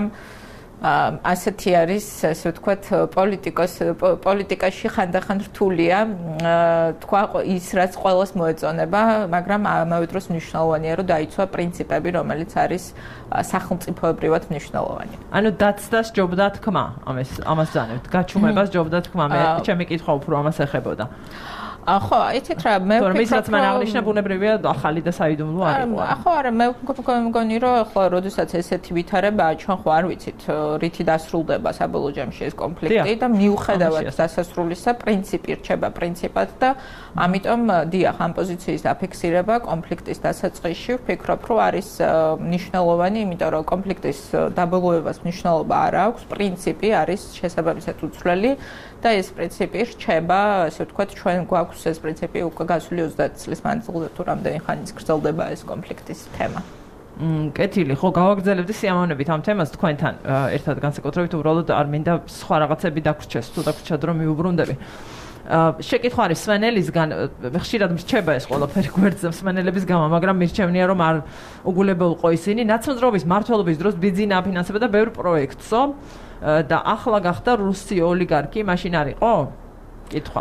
ასეთი არის ასე ვთქვათ პოლიტიკოს პოლიტიკაში ხანდახან რთულია თქვა ის რაც ყველას მოეწონება მაგრამ ამავე დროს მნიშვნელოვანია რომ დაიცვა პრინციპები რომელიც არის სახელმწიფოებრივად მნიშვნელოვანი ანუ დაცდა სჯობდა თქმა ამას ამას ძანებთ გაჩუმება სჯობდა თქმა მე ჩემი კითხვა უფრო ამას ეხებოდა ახო, იცით რა, მე ვფიქრობ, რომ აღნიშნა ბუნებრივია ახალი და საიდუმლო არ იყო. ახო, არა, მე მგონი, რომ ახლა როდესაც ესეთი ვითარებაა, ჩვენ ხო არ ვიცით, რითი დასრულდება საბოლოო ჯამში ეს კონფლიქტი და მიუხედავად დასასრულისა, პრინციპი რჩება პრინციპად და ამიტომ დიახ, ამ პოზიციის დაფიქსირება კონფლიქტის დასაწყისში ვფიქრობ, რომ არის მნიშვნელოვანი, იმიტომ რომ კონფლიქტის დაბოლოებას მნიშვნელობა არ აქვს, პრინციპი არის შესაბამისად უცვლელი და ეს პრინციპი რჩება, ასე ვთქვათ, ჩვენ გვაქვს ეს პრინციპი უკვე გასული ოცდაათი წლის მანძილზე თუ რამდენი ხანის გრძელდება ეს კონფლიქტის თემა. მმ, კეთილი, ხო, გავაგრძელებდი სიამოვნებით ამ თემას თქვენთან ერთად განსაკუთრებით უბრალოდ არ მინდა სხვა რაღაცები დაგვრჩეს, თუ დაგვრჩათ რომ მიუბრუნდები. შეკითხვა არის სვენელისგან, ხშირად მრჩება ეს ყველაფერი გვერდზე სვენელების გამო, მაგრამ მირჩევნია რომ არ უგულებელყო ისინი. ნაცნობრობის მმართველობის დროს ბიძინა აფინანსებდა და ბევრ პროექტსო და ახლა გახდა რუსი ოლიგარქი, მაშინ არ იყო? კითხვა.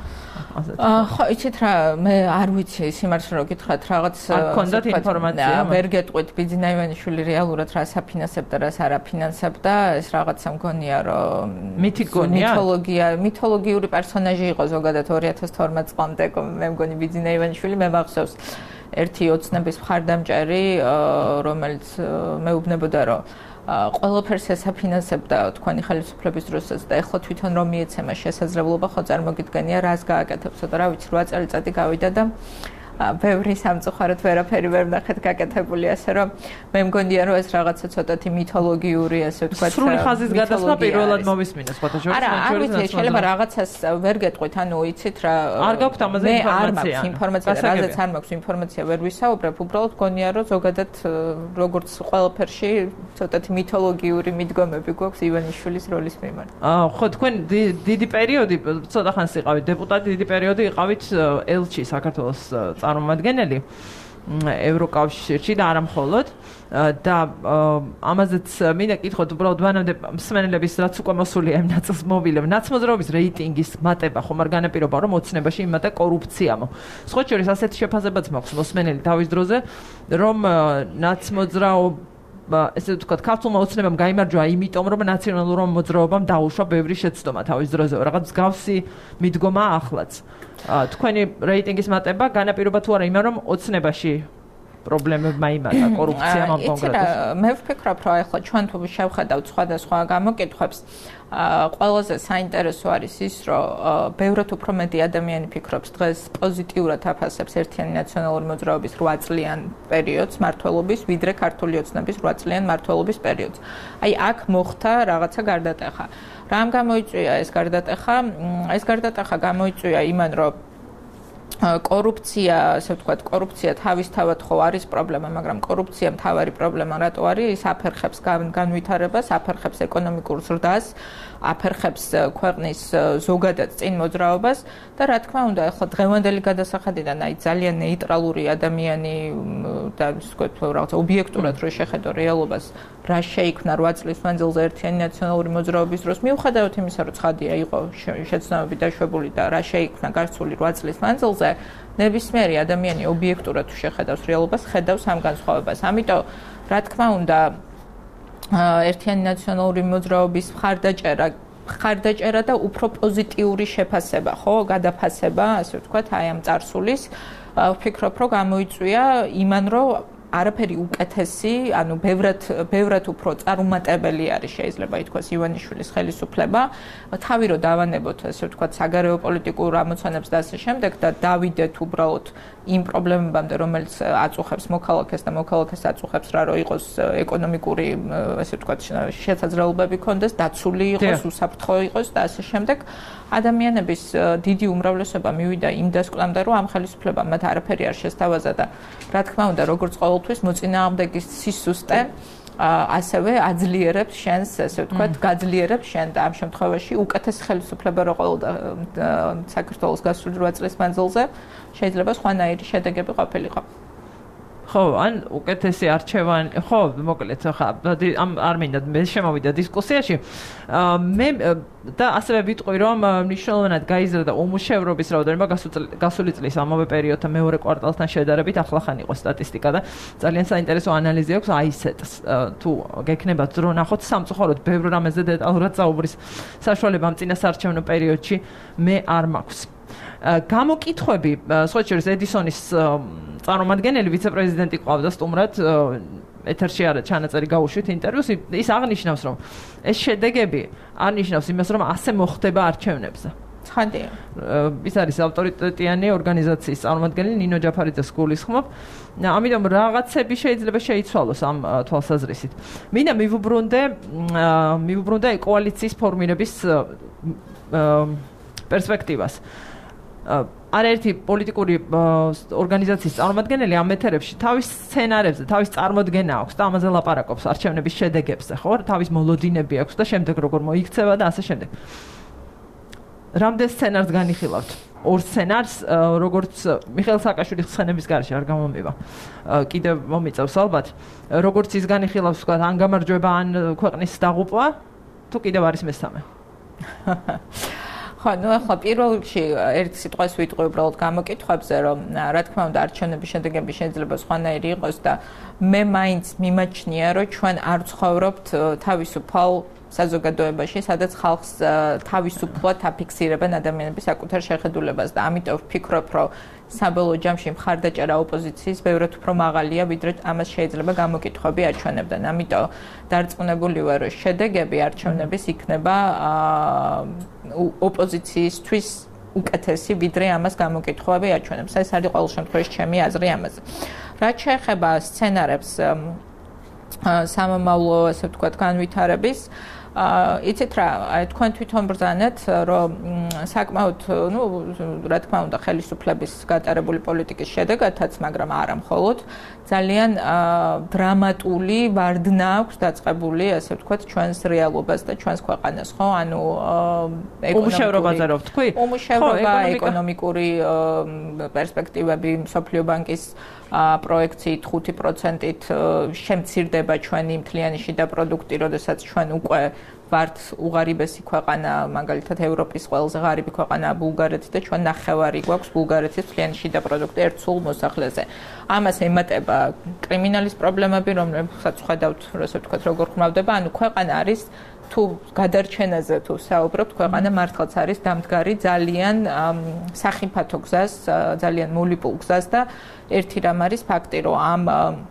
ხო, იცით რა, მე არ ვიცი სიმართლე რომ გითხრათ რაღაც არ გქონდათ ინფორმაცია? ვერ გეტყვით ბიძინა ივანიშვილი რეალურად რას აფინანსებდა, რას არ აფინანსებდა, ეს რაღაცა მგონია რომ მითი გონია? მითოლოგია, მითოლოგიური პერსონაჟი იყო ზოგადად ორი ათას თორმეტ წლამდე, მე მგონი ბიძინა ივანიშვილი მე ვახსოვს ერთი ოცნების მხარდამჭერი, რომელიც მეუბნებოდა რომ ყველაფერს ესაფინანსებდა თქვენი ხელისუფლების დროსაც და ეხლა თვითონ რომ მიეცემა შესაძლებლობა ხო წარმოგიდგენია რას გააკეთებსო და რა ვიცი რვა წელიწადი გავიდა და ბევრი სამწუხაროდ ვერაფერი ვერ ნახეთ გაკეთებული ასე რომ მე მგონია რომ ეს რაღაცა ცოტათი მითოლოგიური ასე ვთქვათ სრული ხაზის გადასმა პირველად მოვისმინე სხვათა შორის არა არ ვიცი შეიძლება რაღაცას ვერ გეტყვით ანუ იცით რა არ გაქვთ ამაზე ინფორმაცია ინფორმაცია რაზეც არ მაქვს ინფორმაცია ვერ ვისაუბრებ უბრალოდ მგონია რომ ზოგადად როგორც ყველაფერში ცოტათი მითოლოგიური მიდგომები გვაქვს ივანიშვილის როლის მიმართ აა ხო თქვენ დიდი პერიოდი ცოტა ხანს იყავით დეპუტატი დიდი პერიოდი იყავით ელჩი საქართველოს წარმომადგენელი ევროკავშირში და არა მხოლოდ და ამაზეც მინდა კითხოთ უბრალოდ მანამდე მსმენელების რაც უკვე მოსულია იმ ნაწილს მოვილებ ნაცმოძრაობის რეიტინგის მატება ხომ არ განაპირობა რომ ოცნებაში იმატა კორუფციამო სხვა შორის ასეთი შეფასებაც მაქვს მოსმენელი თავის დროზე რომ ნაცმოძრაობა ესე ვთქვათ, ქართულმა ოცნებამ გაიმარჯვა იმიტომ, რომ ნაციონალურმა მოძრაობამ დაუშვა ბევრი შეცდომა თავის დროზე, რაღაც მსგავსი მიდგომა ახლაც. თქვენი რეიტინგის მატება განაპირობა თუ არა იმან, რომ ოცნებაში პრობლემებმა იმატა კორუფციამ ამ კონკრეტულად. მე ვფიქრობ, რომ ახლა ჩვენ თუ შევხედავთ სხვადასხვა გამოკითხვებს, ყველაზე საინტერესო არის ის, რომ ბევრად უფრო მეტი ადამიანი ფიქრობს დღეს პოზიტიურად აფასებს ერთიანი ნაციონალური მოძრაობის რვა წლიან პერიოდს მმართველობის, ვიდრე ქართული ოცნების რვა წლიან მმართველობის პერიოდს. აი აქ მოხდა რაღაცა გარდატეხა. რამ გამოიწვია ეს გარდატეხა? ეს გარდატეხა გამოიწვია იმან, რომ კორუფცია, ასე ვთქვათ, კორუფცია თავისთავად ხო არის პრობლემა, მაგრამ კორუფცია მთავარი პრობლემა რატო არის? ის აფერხებს განვითარებას, აფერხებს ეკონომიკურ ზრდას, აფერხებს ქვეყნის ზოგადად წინ მოძრაობას და რა თქმა უნდა, ახლა დღევანდელი გადასახადიდან აი ძალიან ნეიტრალური ადამიანი და ისე ვთქვათ, რაღაც ობიექტურად რო შეხედო რეალობას, რა შეიქმნა რვა წლის მანძილზე ერთიანი ნაციონალური მოძრაობის დროს, მიუხედავად იმისა, რომ ცხადია იყო შეცდომები დაშვებული და რა შეიქმნა გასული რვა წლის მანძილზე, ნებისმიერი ადამიანი ობიექტურად თუ შეხედავს რეალობას, ხედავს ამ განსხვავებას. ამიტომ, რა თქმა უნდა, ერთიანი ნაციონალური მოძრაობის მხარდაჭერა, მხარდაჭერა და უფრო პოზიტიური შეფასება, ხო, გადაფასება, ასე ვთქვათ, აი ამ წარსულის, ვფიქრობ, რომ გამოიწვია იმან, რომ არაფერი უკეთესი, ანუ ბევრად ბევრად უფრო წარუმატებელი არის შეიძლება ითქვას ივანიშვილის ხელისუფლება, თავი რო დავანებოთ, ასე ვთქვათ, საგარეო პოლიტიკურ ამოცანებს და ასე შემდეგ და დავიდეთ უბრალოდ იმ პრობლემებამდე, რომელიც აწუხებს მოქალაქეს და მოქალაქეს აწუხებს რა რო იყოს ეკონომიკური, ასე ვთქვათ, შესაძლებლობები ქონდეს, დაცული იყოს, უსაფრთხო იყოს და ასე შემდეგ. ადამიანების დიდი უმრავლესობა მივიდა იმ დასკვნამდე, რომ ამ ხელისუფლებამ მათ არაფერი არ შესთავაზა და რა თქმა უნდა, როგორც ყოველთვის მოწინააღმდეგის სისუსტე ასევე აძლიერებს შენს, ასე ვთქვათ, გაძლიერებს შენ და ამ შემთხვევაში უკეთესი ხელისუფლება რო ყოველდა საქართველოს გასული რვა წლის მანძილზე შეიძლება სხვანაირი შედეგები ყოფილიყო. ხო, ან უკეთესი არჩევანი, ხო, მოკლედ, ხა, ამ არ მინდა მე შემოვიდა დისკუსიაში. მე და ასევე ვიტყვი, რომ მნიშვნელოვნად გაიზარდა უმუშევრობის რაოდენობა გასული წლის ამავე პერიოდთან მეორე კვარტალთან შედარებით, ახლახან იყო სტატისტიკა და ძალიან საინტერესო ანალიზი აქვს აი ესეთს. თუ გექნებათ დრო ნახოთ სამწუხაროდ ბევრ რამეზე დეტალურად საუბრის საშუალება ამ წინასაარჩევნო პერიოდში მე არ მაქვს. გამოკითხვები, სხვა შორის ედისონის წარმომადგენელი ვიცე-პრეზიდენტი ყავდა სტუმრად ეთერში არა ჩანაწერი გაუშვით ინტერვიუს ის აღნიშნავს რომ ეს შედეგები არნიშნავს იმას რომ ასე მოხდება არჩევნებზე. ცხადია. ის არის ავტორიტეტიანი ორგანიზაციის წარმომადგენელი ნინო ჯაფარიძეს გულისხმობ. ამიტომ რაღაცები შეიძლება შეიცვალოს ამ თვალსაზრისით. მინდა მივუბრუნდე მივუბრუნდე კოალიციის ფორმირების პერსპექტივას. არაერთი პოლიტიკური ორგანიზაციის წარმომადგენელი ამ ეთერებში თავის სცენარებზე, თავის წარმოდგენა აქვს და ამაზე ლაპარაკობს არჩევნების შედეგებზე, ხო? თავის მოლოდინები აქვს და შემდეგ როგორ მოიქცევა და ასე შემდეგ. რამდენ სცენარს განიხილავთ? ორ სცენარს, როგორც მიხეილ სააკაშვილის ხსენების გარშე არ გამომივა. კიდევ მომიწევს ალბათ. როგორც ის განიხილავს, ვთქვათ, ან გამარჯვება, ან ქვეყნის დაღუპვა, თუ კიდევ არის მესამე. ხო, ну, ახლა პირველ რიგში ერთ სიტყვას ვიტყვი უბრალოდ გამოკითხვებზე, რომ რა თქმა უნდა არჩევნების შედეგები შეიძლება სხვანაირი იყოს და მე მაინც მიმაჩნია, რომ ჩვენ არ ცხოვრობთ თავისუფალ საზოგადოებაში, სადაც ხალხს თავისუფლად აფიქსირებენ ადამიანების საკუთარ შეხედულებას და ამიტომ ვფიქრობ, რომ საბოლოო ჯამში მხარდაჭერა ოპოზიციის ბევრად უფრო მაღალია, ვიდრე ამას შეიძლება გამოკითხვები აჩვენებდნენ. ამიტომ დარწმუნებული ვარ, რომ შედეგები არჩევნების იქნება ოპოზიციისთვის უკეთესი, ვიდრე ამას გამოკითხვები აჩვენებს. ეს არის ყოველ შემთხვევაში ჩემი აზრი ამაზე. რაც შეეხება სცენარებს სამომავლო, ასე ვთქვათ, განვითარების აა იცით რა, აი თქვენ თვითონ ბრძანეთ, რომ საკმაოდ, ну, რა თქმა უნდა, ხელისუფლების გატარებული პოლიტიკის შედეგადაც, მაგრამ არა მხოლოდ, ძალიან დრამატული ვარდნა აქვს დაწყებული, ასე ვთქვათ, ჩვენს რეალობას და ჩვენს ქვეყანას, ხო? ანუ ეკონომიკურობაზე რო ვთქვი? უმუშევრობა, ეკონომიკური პერსპექტივები, მსოფლიო ბანკის პროექციით ხუთი პროცენტით შემცირდება ჩვენი მთლიანი შიდა პროდუქტი, როდესაც ჩვენ უკვე ვართ უღარიბესი ქვეყანა, მაგალითად ევროპის ყველაზე ღარიბი ქვეყანაა ბულგარეთი და ჩვენ ნახევარი გვაქვს ბულგარეთის მთლიანი შიდა პროდუქტი ერთ სულ მოსახლეზე. ამას ემატება კრიმინალის პრობლემები, რომლებსაც ხედავთ, ასე ვთქვათ, როგორ ხმავდება, ანუ ქვეყანა არის თუ გადარჩენაზე თუ საუბრობთ, ქვეყანა მართლაც არის დამდგარი ძალიან სახიფათო გზას, ძალიან მოლიპულ გზას და ერთი რამ არის ფაქტი, რომ ამ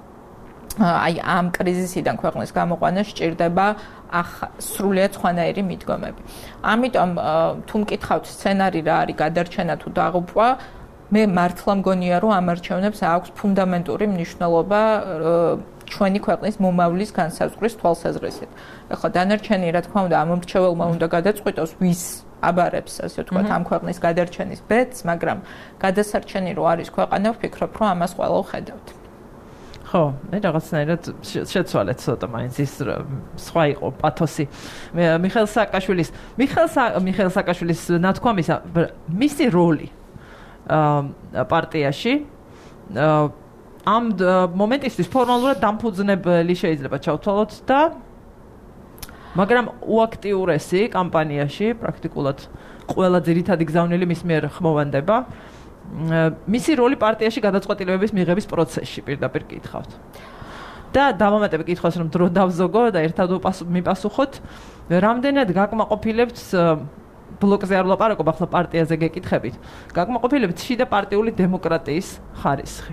აი ამ კრიზისიდან ქვეყნის გამოყვანა სჭირდება სრულიად სხვანაირი მიდგომები. ამიტომ თუ მკითხავთ სცენარი რა არის გადარჩენა თუ დაღუპვა, მე მართლა მგონია, რომ ამ არჩევნებს აქვს ფუნდამენტური მნიშვნელობა ჩვენი ქვეყნის მომავლის განსაზღვრის თვალსაზრისით. ახლა დანარჩენი, რა თქმა უნდა, ამ მრჩეველმა უნდა გადაწყვიტოს, ვის აბარებს, ასე ვთქვათ, ამ ქვეყნის გადარჩენის ბედს, მაგრამ გადასარჩენი რო არის ქვეყანა, ვფიქრობ, რომ ამას ყველა ვხედავთ. ხო, მე რაღაცნაირად შეცვალეთ ცოტა მაინც ის სხვა იყო პათოსი. მიხეილ სააკაშვილის, მიხეილ მიხეილ სააკაშვილის ნათქვამისა, მისი როლი პარტიაში ამ მომენტისთვის ფორმალურად დამფუძნებელი შეიძლება ჩავთვალოთ და მაგრამ უაქტიურესი კამპანიაში პრაქტიკულად ყველა ძირითადი გზავნილი მის მიერ ხმოვანდება. მისი როლი პარტიაში გადაწყვეტილებების მიღების პროცესში პირდაპირ კითხავთ. და დავამატებ კითხვას, რომ დრო დავზოგო და ერთად მიპასუხოთ, რამდენად გაკმაყოფილებთ ბლოკზე არ ვლაპარაკობ, ახლა პარტიაზე გეკითხებით. გაკმაყოფილებთ შიდა პარტიული დემოკრატიის ხარისხი.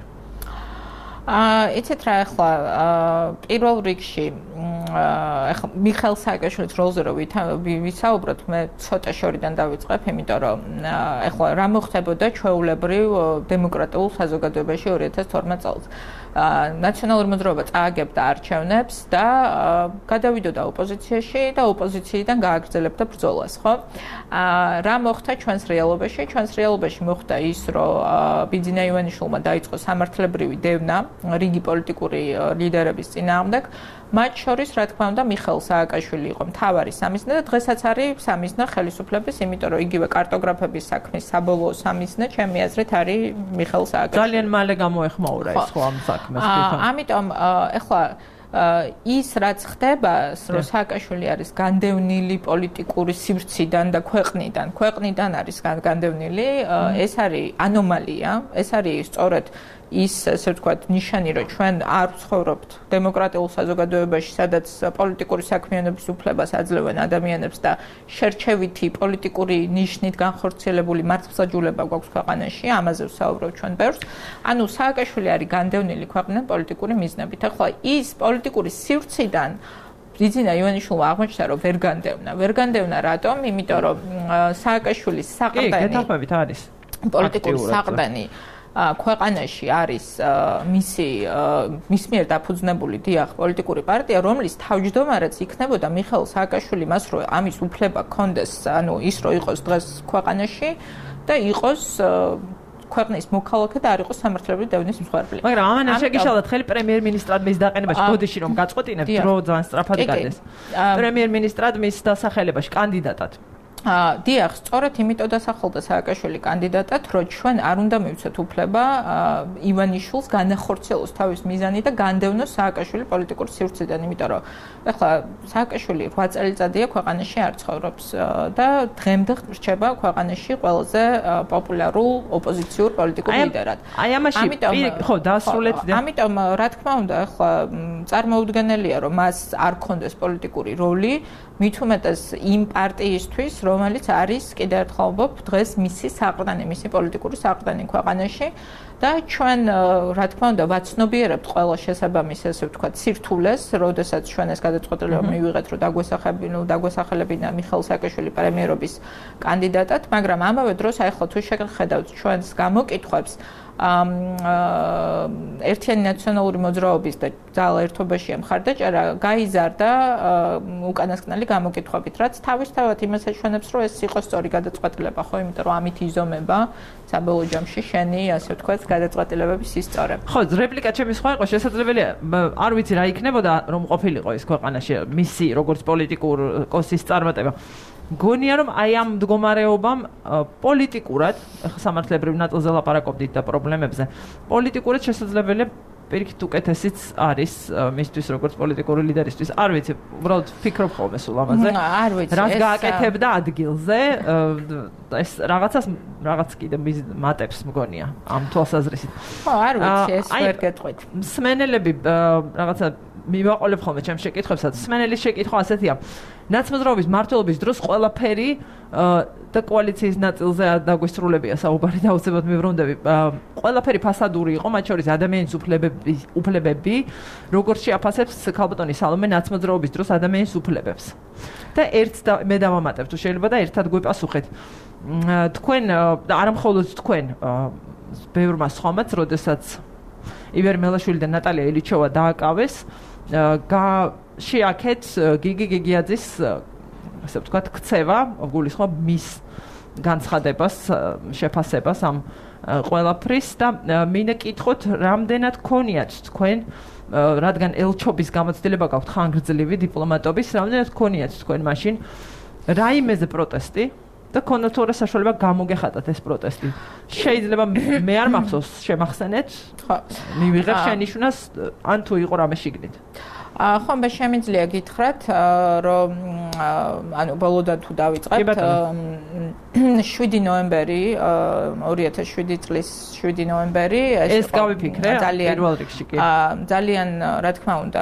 აა იცით რა, ახლა პირველ რიგში ახლა მიხეილ სააკაშვილის როლზე რო ვისაუბროთ, მე ცოტა შორიდან დავიწყებ, იმიტომ რომ ახლა რა მოხდებოდა ჩვეულებრივ დემოკრატიულ საზოგადოებაში ორი ათას თორმეტ წელს. ნაციონალური მოძრაობა წააგებდა არჩევნებს და გადავიდოდა ოპოზიციაში და ოპოზიციიდან გააგრძელებდა ბრძოლას, ხო? რა მოხდა ჩვენს რეალობაში? ჩვენს რეალობაში მოხდა ის, რომ ბიძინა ივანიშვილმა დაიწყო სამართლებრივი დევნა რიგი პოლიტიკური ლიდერების წინააღმდეგ, მათ შორის, რა თქმა უნდა, მიხეილ სააკაშვილი იყო მთავარი სამიზნე და დღესაც არის სამიზნე ხელისუფლების, იმიტომ რომ იგივე კარტოგრაფების საქმის საბოლოო სამიზნე, ჩემი აზრით, არის მიხეილ სააკაშვილი. ძალიან მალე გამოეხმაურა ეს ხო ამ საქმეს თვითონ. ამიტომ ახლა ის რაც ხდება, რომ სააკაშვილი არის განდევნილი პოლიტიკური სივრციდან და ქვეყნიდან, ქვეყნიდან არის განდევნილი, ეს არის ანომალია, ეს არის სწორედ ის, ასე ვთქვათ, ნიშანი, რომ ჩვენ არ ვცხოვრობთ დემოკრატიულ საზოგადოებაში, სადაც პოლიტიკური საქმიანობის უფლებას აძლევენ ადამიანებს და შერჩევითი პოლიტიკური ნიშნით განხორციელებული მართლმსაჯულება გვაქვს ქვეყანაში, ამაზე ვსაუბრობ ჩვენ ბევრს. ანუ სააკაშვილი არის განდევნილი ქვეყნიდან პოლიტიკური მიზნებით. ახლა ის პოლიტიკური სივრციდან ბიძინა ივანიშვილმა აღმოჩნდა, რომ ვერ განდევნა. ვერ განდევნა რატომ? იმიტომ რომ სააკაშვილის საყრდენი კი, გეთახმებით არის. პოლიტიკური საყრდენი ქვეყანაში არის მისი მის მიერ დაფუძნებული დიახ პოლიტიკური პარტია, რომლის თავმჯდომარეც იქნებოდა მიხეილ სააკაშვილი, მას რო ამის უფლება ჰქონდეს, ანუ ის რო იყოს დღეს ქვეყანაში და იყოს ქვეყნის მოქალაქე და არ იყოს სამართლებრივი დევნის მსხვერპლი. მაგრამ ამან არ შეგიშალათ ხელი პრემიერ-მინისტრად მის დაყენებაში, გოდიში რომ გაწყვეტინებთ, დრო ძალიან სწრაფად გადეს. პრემიერ-მინისტრად მის დასახელებაში კანდიდატად. დიახ, სწორედ იმიტომ დასახელდა სააკაშვილი კანდიდატად, რომ ჩვენ არ უნდა მივცეთ უფლება ივანიშვილს განახორციელოს თავის მიზანი და განდევნოს სააკაშვილი პოლიტიკურ სივრციდან, იმიტომ რომ ეხლა სააკაშვილი რვა წელიწადია ქვეყანაში არ ცხოვრობს და დღემდე რჩება ქვეყანაში ყველაზე პოპულარულ ოპოზიციურ პოლიტიკურ ლიდერად. აი ამაში ხო დაასრულეთ და ამიტომ რა თქმა უნდა, ეხლა წარმოუდგენელია, რომ მას არ ქონდეს პოლიტიკური როლი, მით უმეტეს იმ პარტიისთვის, რომელიც არის კიდევ ერთხელ ვამბობ, დღეს მისი საყრდენი, მისი პოლიტიკური საყრდენი ქვეყანაში და ჩვენ რა თქმა უნდა ვაცნობიერებთ ყველა შესაბამის ესე ვთქვათ სირთულეს, როდესაც ჩვენ ეს გადაწყვეტილება მივიღეთ, რომ დაგვესახებინა, დაგვესახელებინა მიხეილ სააკაშვილი პრემიერობის კანდიდატად, მაგრამ ამავე დროს აი ხო თუ შეხედავთ ჩვენს გამოკითხვებს ერთიანი ნაციონალური მოძრაობის და ძალა ერთობაშია მხარდაჭერა გაიზარდა უკანასკნელი გამოკითხვებით, რაც თავისთავად იმას ეშვენებს, რომ ეს იყო სწორი გადაწყვეტილება, ხო, იმიტომ რომ ამით იზომება საბოლოო ჯამში შენი, ასე ვთქვათ, გადაწყვეტილებების ისტორია. ხო, რეპლიკა ჩემი სხვა იყო შესაძლებელია, არ ვიცი რა იქნებოდა, რომ ყოფილიყო ეს ქვეყანაში მისი როგორც პოლიტიკურ კოსის წარმატება. გონია რომ აი ამ მდგომარეობამ პოლიტიკურად, ახლა სამართლებრივ ნაწილზე ლაპარაკობდით და პრობლემებზე, პოლიტიკურად შესაძლებელია პირიქით უკეთესიც არის მისთვის როგორც პოლიტიკური ლიდერისთვის. არ ვიცი, უბრალოდ ფიქრობ ხოლმე სულ ამაზე. არ ვიცი. რას გააკეთებდა ადგილზე, ეს რაღაცას რაღაც კიდე მატებს მგონია ამ თვალსაზრისით. ხო, არ ვიცი, ეს ვერ გეტყვით. მსმენელები რაღაცა მივაყოლებ ხოლმე ჩემს შეკითხვებსაც. მსმენელის შეკითხვა ასეთია. ნაცმოძრაობის მმართველობის დროს ყველაფერი და კოალიციის ნაწილზე დაგვისრულებია საუბარი და აუცილებლად მივრუნდები. ყველაფერი ფასადური იყო, მათ შორის ადამიანის უფლებები, უფლებები, როგორც შეაფასებს ქალბატონი სალომე ნაცმოძრაობის დროს ადამიანის უფლებებს. და ერთს მე დავამატებ, თუ შეიძლება და ერთად გვიპასუხეთ. თქვენ და არა მხოლოდ თქვენ, ბევრმა სხვამაც, როდესაც ივერ მელაშვილი და ნატალია ილიჩოვა დააკავეს, გა შეაქეთ გიგი გიგიაძის ასე ვთქვათ ქცევა, გულისხმობ მის განცხადებას, შეფასებას ამ ყველაფრის და მინდა კითხოთ, რამდენად ქონიათ თქვენ, რადგან ელჩობის გამოცდილება გაქვთ ხანგრძლივი დიპლომატობის, რამდენად ქონიათ თქვენ მაშინ რაიმეზე პროტესტი და ქონდათ თორე საშუალება გამოგეხატათ ეს პროტესტი. შეიძლება მე არ მახსოვს შემახსენეთ? ხო. მივიღებ შენიშვნას ან თუ იყო რამე შიგნით. ხო, მე შემიძლია გითხრათ, რომ ანუ ბოლოდან თუ დავიწყებთ, შვიდი ნოემბერი, ორი ათას შვიდი წლის შვიდი ნოემბერი, ეს გავიფიქრე პირველ რიგში კი. ძალიან, რა თქმა უნდა,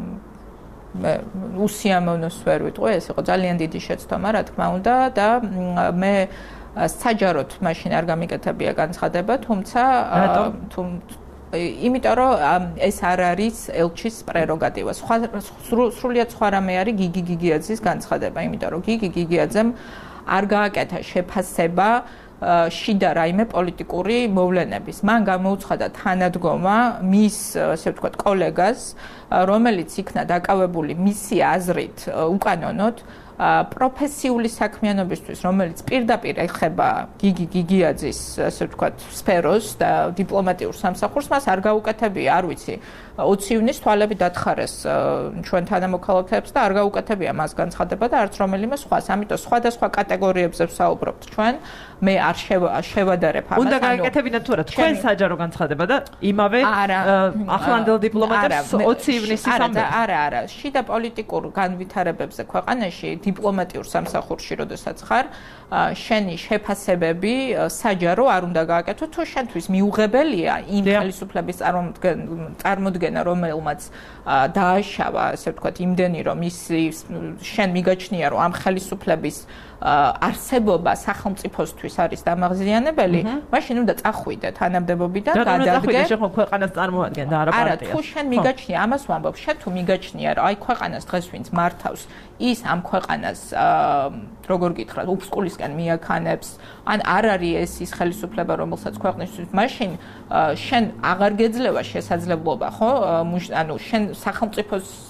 უსიამოვნოს ვერ ვიტყვი, ეს იყო ძალიან დიდი შეცდომა, რა თქმა უნდა და მე საჯაროდ მაშინ არ გამიკეთებია განცხადება, თუმცა თუ იმიტომ რომ ეს არ არის ელჩის პრეროგატივა. სხვა სრულიად სხვა რამე არის გიგი გიგიაძის განცხადება, იმიტომ რომ გიგი გიგიაძემ არ გააკეთა შეფასება შიდა რაიმე პოლიტიკური მოვლენების. მან გამოუცხადა თანადგომა მის, ასე ვთქვათ, კოლეგას, რომელიც იქნა დაკავებული მისი აზრით უკანონოდ პროფესიული საქმიანობისთვის, რომელიც პირდაპირ ეხება გიგი გიგიაძის, ასე ვთქვათ, სფეროს და დიპლომატიურ სამსახურს, მას არ გაუკეთებია, არ ვიცი, ოცი ივნის თვალები დათხარეს ჩვენ თანამოქალაქეებს და არ გაუკეთებია მას განცხადება და არც რომელიმე სხვას. ამიტომ სხვადასხვა კატეგორიებზე ვსაუბრობთ ჩვენ. მე არ შევადარებ ამას. უნდა გააკეთებინა თუ არა თქვენ საჯარო განცხადება და იმავე ახლანდელ დიპლომატებს ოცი ივნისის ამბებს. არა, არა, შიდა პოლიტიკურ განვითარებებზე ქვეყანაში დიპლომატიურ სამსახურში, როდესაც ხარ, შენი შეფასებები საჯარო არ უნდა გააკეთო, თუ შენთვის მიუღებელია იმ ხელისუფლების წარმოდგენა, რომელმაც დააშავა, ასე ვთქვათ, იმდენი, რომ ისი შენ მიგაჩნია, რომ ამ ხელისუფლების არსებობა სახელმწიფოსთვის არის დამაღზიანებელი, მაშინ უნდა წახვიდე თანამდებობიდან და გადაგდე. შენ ხო ქვეყანას წარმოადგენდა არა პარტიას. არა, თუ შენ მიგაჩნია, ამას ვამბობ, შენ თუ მიგაჩნია, რომ აი ქვეყანას დღეს ვინც მართავს, ის ამ ქვეყანას როგორ გითხრათ, უფსკულისკენ მიაქანებს, ან არ არის ეს ის ხელისუფლება, რომელსაც ქვეყნისთვის, მაშინ შენ აღარ გეძლევა შესაძლებლობა, ხო? ანუ შენ სახელმწიფოს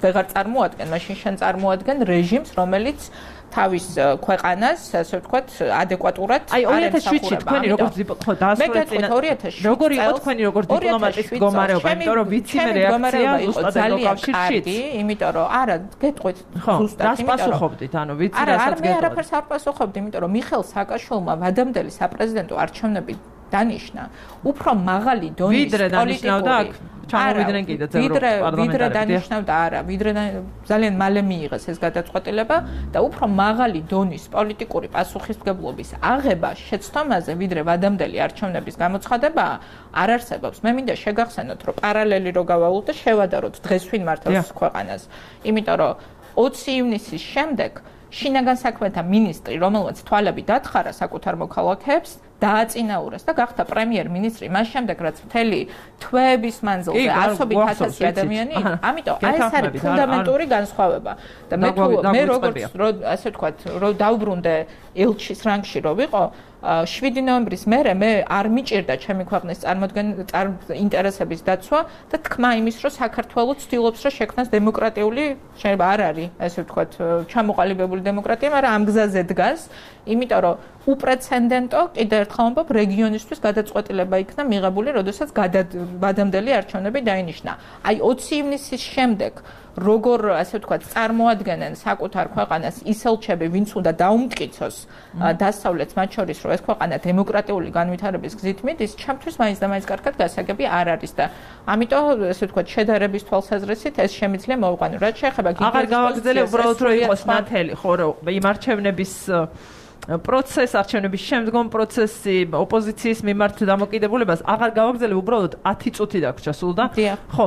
ვეღარ წარმოადგენ, მაშინ შენ წარმოადგენ რეჟიმს, რომელიც თავის ქვეყანას, ასე ვთქვათ, ადეკვატურად აი ორი ათას შვიდში თქვენი როგორც ხო დაასრულეთ წინა როგორ იყო თქვენი როგორც დიპლომატის მდგომარეობა, იმიტომ რომ ვიცი მე რეაქცია ზუსტად ევროკავშირშიც, იმიტომ რომ არა, გეტყვით ზუსტად, რას პასუხობდით, ანუ ვიცი რასაც გეტყვით. არა, მე არაფერს არ პასუხობდი, იმიტომ რომ მიხეილ სააკაშვილმა ვადამდელი საპრეზიდენტო არჩევნები დანიშნა, უფრო მაღალი დონის ვიდრე დანიშნავდა აქ ჩამოვიდნენ კიდე ვიდრე ვიდრე დანიშნავდა არა ვიდრე ძალიან მალე მიიღეს ეს გადაწყვეტილება და უფრო მაღალი დონის პოლიტიკური პასუხისმგებლობის აღება შეცდომაზე ვიდრე ვადამდელი არჩევნების გამოცხადება არ არსებობს. მე მინდა შეგახსენოთ რომ პარალელი რო გავავლოთ და შევადაროთ დღეს ვინ მართავს ქვეყანას. იმიტომ რომ ოცი ივნისის შემდეგ შინაგან საქმეთა მინისტრი რომელმაც თვალები დათხარა საკუთარ მოქალაქეებს დააწინაურეს და გახდა პრემიერ-მინისტრი მას შემდეგ რაც მთელი თვეების მანძილზე ასობით ათასი ადამიანი ამიტომ აი ეს არის ფუნდამენტური განსხვავება და მე თუ მე როგორც ასე ვთქვათ რომ დაუბრუნდე ელჩის რანგში რო ვიყო შვიდი ნოემბრის მერე მე არ მიჭირდა ჩემი ქვეყნის წარმოდგენ ინტერესების დაცვა და თქმა იმის რომ საქართველოს ცდილობს რომ შექმნას დემოკრატიული შეიძლება არ არის ასე ვთქვათ ჩამოყალიბებული დემოკრატია მაგრამ ამ გზაზე დგას იმიტომ რომ უპრეცედენტო კიდევ ერთხელ ვამბობ რეგიონისთვის გადაწყვეტილება იქნა მიღებული როდესაც ვადამდელი არჩევნები დაინიშნა აი ოცი ივნისის შემდეგ როგორ ასე ვთქვათ წარმოადგენენ საკუთარ ქვეყანას ისელჩები ვინც უნდა დაუმტკიცოს დასავლეთს მათ შორის რომ ეს ქვეყანა დემოკრატიული განვითარების გზით მიდის ჩემთვის მაინც და მაინც კარგად გასაგები არ არის და ამიტომ ასე ვთქვათ შედარების თვალსაზრისით ეს შემიძლია მოვყვანო რაც შეეხება გიგის აღარ გავაგრძელე უბრალოდ რომ იყოს ნათელი ხო რომ იმ არჩევნების პროცეს არჩევნების შემდგომ პროცესი ოპოზიციის მიმართ დამოკიდებულებას აღარ გავაგრძელებ უბრალოდ ათი წუთი დაგვრჩა სულ და ხო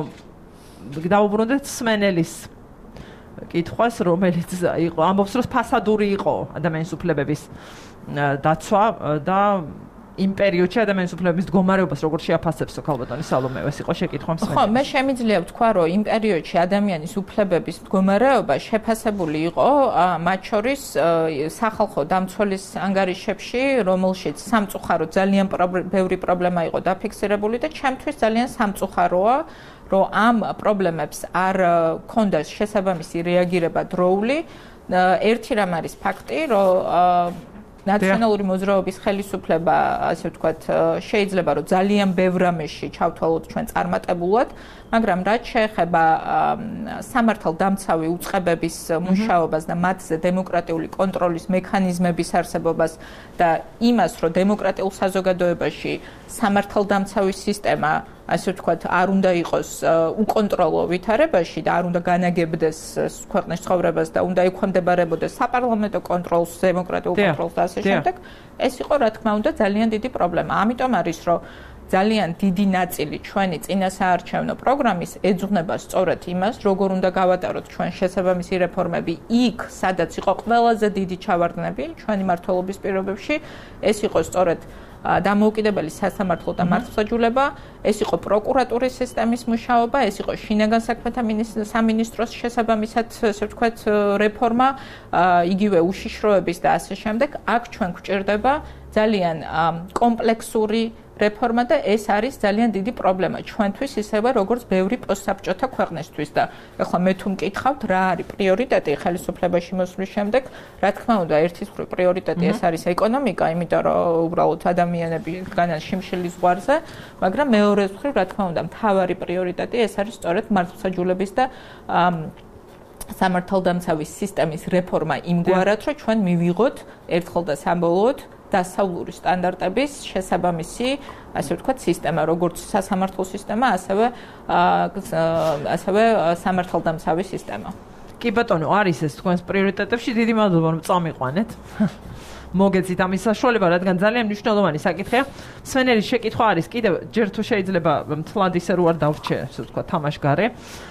დავუბრუნდეთ სმენელის კითხვას რომელიც იყო ამბობს რომ ფასადური იყო ადამიანის უფლებების დაცვა და იმ პერიოდში ადამიანის უფლებების მდგომარეობას როგორ შეაფასებს ქალბატონი სალომე ეს იყო შეკითხვა მსმენელის. ხო, მე შემიძლია ვთქვა რომ იმ პერიოდში ადამიანის უფლებების მდგომარეობა შეფასებული იყო მათ შორის სახალხო დამცველის ანგარიშებში, რომელშიც სამწუხაროდ ძალიან ბევრი პრობლემა იყო დაფიქსირებული და ჩემთვის ძალიან სამწუხაროა რომ ამ პრობლემებს არ ქონდა შესაბამისი რეაგირება დროული. ერთი რამ არის ფაქტი, რომ ნაციონალური მოძრაობის ხელისუფლება, ასე ვთქვათ, შეიძლება რომ ძალიან ბევრ რამეში ჩავთვალოთ ჩვენ წარმატებულად, მაგრამ რაც შეეხება სამართალდამცავი უწყებების მუშაობას და მათზე დემოკრატიული კონტროლის მექანიზმების არსებობას და იმას, რომ დემოკრატიულ საზოგადოებაში სამართალდამცავი სისტემა ასე ვთქვათ, არ უნდა იყოს უკონტროლო ვითარებაში და არ უნდა განაგებდეს ქვეყნის ცხოვრებას და უნდა ექვემდებარებოდეს საპარლამენტო კონტროლს, დემოკრატიულ კონტროლს და ასე შემდეგ. ეს იყო, რა თქმა უნდა, ძალიან დიდი პრობლემა. ამიტომ არის, რომ ძალიან დიდი ნაწილი ჩვენი წინასაარჩევნო პროგრამის ეძღვნება სწორედ იმას, როგორ უნდა გავატაროთ ჩვენ შესაბამისი რეფორმები იქ, სადაც იყო ყველაზე დიდი ჩავარდნები ჩვენი მმართველობის პირობებში, ეს იყო სწორედ დამოუკიდებელი სასამართლო და მართლმსაჯულება, ეს იყო პროკურატურის სისტემის მუშაობა, ეს იყო შინაგან საქმეთა სამინისტროს შესაბამისად, ასე ვთქვათ, რეფორმა, იგივე უშიშროების და ასე შემდეგ. აქ ჩვენ გვჭირდება ძალიან კომპლექსური რეფორმა და ეს არის ძალიან დიდი პრობლემა ჩვენთვის ისევე როგორც ბევრი პოსტსაბჭოთა ქვეყნისთვის და ეხლა მე თუ მკითხავთ რა არის პრიორიტეტი ხელისუფლებაში მოსვლის შემდეგ რა თქმა უნდა ერთის მხრივ პრიორიტეტი ეს არის ეკონომიკა იმიტომ რომ უბრალოდ ადამიანები განან შიმშილის ზღვარზე მაგრამ მეორეს მხრივ რა თქმა უნდა მთავარი პრიორიტეტი ეს არის სწორედ მართლმსაჯულების და სამართალდამცავი სისტემის რეფორმა იმგვარად რომ ჩვენ მივიღოთ ერთხელ და საბოლოოდ დასავლური სტანდარტების შესაბამისი, ასე ვთქვათ, სისტემა, როგორც სასამართლო სისტემა, ასევე ასევე სამართალდამცავი სისტემა. კი ბატონო, არის ეს თქვენს პრიორიტეტებში დიდი მადლობა რომ წამიყვანეთ. მოგეცით ამის საშუალება, რადგან ძალიან მნიშვნელოვანი საკითხია. სვენელის შეკითხვა არის კიდევ ჯერ თუ შეიძლება მთლად ისე რო არ დავრჩე, ასე ვთქვათ, თამაშგარე.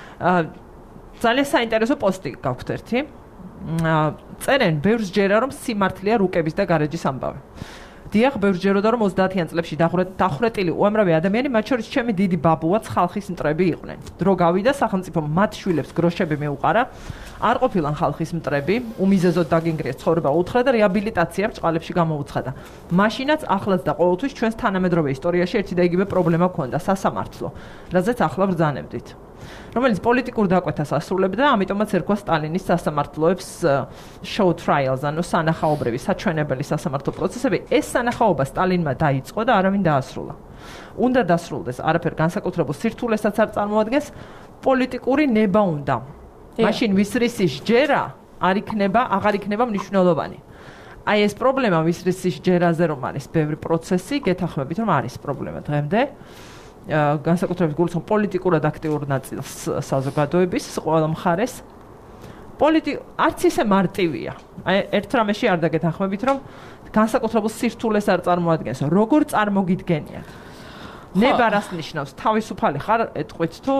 ძალიან საინტერესო პოსტი გაქვთ ერთი. წერენ ბევრს ჯერა რომ სიმართლეა რუკების და გარეჯის ამბავი. დიახ, ბევრს ჯეროდა რომ ოცდაათიან წლებში დახვრეტილი უამრავი ადამიანი, მათ შორის ჩემი დიდი ბაბუაც ხალხის მტრები იყვნენ. დრო გავიდა, სახელმწიფო მათ შვილებს გროშები მეუყარა, არ ყოფილან ხალხის მტრები, უმიზეზოდ დაგინგრიეს ცხოვრება უთხრა და რეაბილიტაცია ბჭყალებში გამოუცხადა. მაშინაც ახლაც და ყოველთვის ჩვენს თანამედროვე ისტორიაში ერთი და იგივე პრობლემა ჰქონდა, სასამართლო, რაზეც ახლა ბრძანებდით. რომელიც პოლიტიკურ დაკვეთას ასრულებდა, ამიტომაც ერქვა სტალინის სასამართლოებს show trials, ანუ სანახაობრივი საჩვენებელი სასამართლო პროცესები. ეს სანახაობა სტალინმა დაიწყო და არავინ დაასრულა. უნდა დასრულდეს, არაფერ განსაკუთრებულ სირთულესაც არ წარმოადგენს, პოლიტიკური ნება უნდა. მაშინ ვის რისის ჯერა არ იქნება, აღარ იქნება მნიშვნელოვანი. აი ეს პრობლემა ვის რისის ჯერაზე რომ არის ბევრი პროცესი, გეთახმებით რომ არის პრობლემა დღემდე. განსაკუთრებით გულისხმობ პოლიტიკურად აქტიურ ნაწილს საზოგადოების ყველა მხარეს. პოლიტი არც ისე მარტივია. აი ერთ რამეში არ დაგეთახმებით რომ განსაკუთრებულ სირთულეს არ წარმოადგენს. როგორ წარმოგიდგენიათ? ნება რას ნიშნავს? თავისუფალი ხარ ეთყვით თუ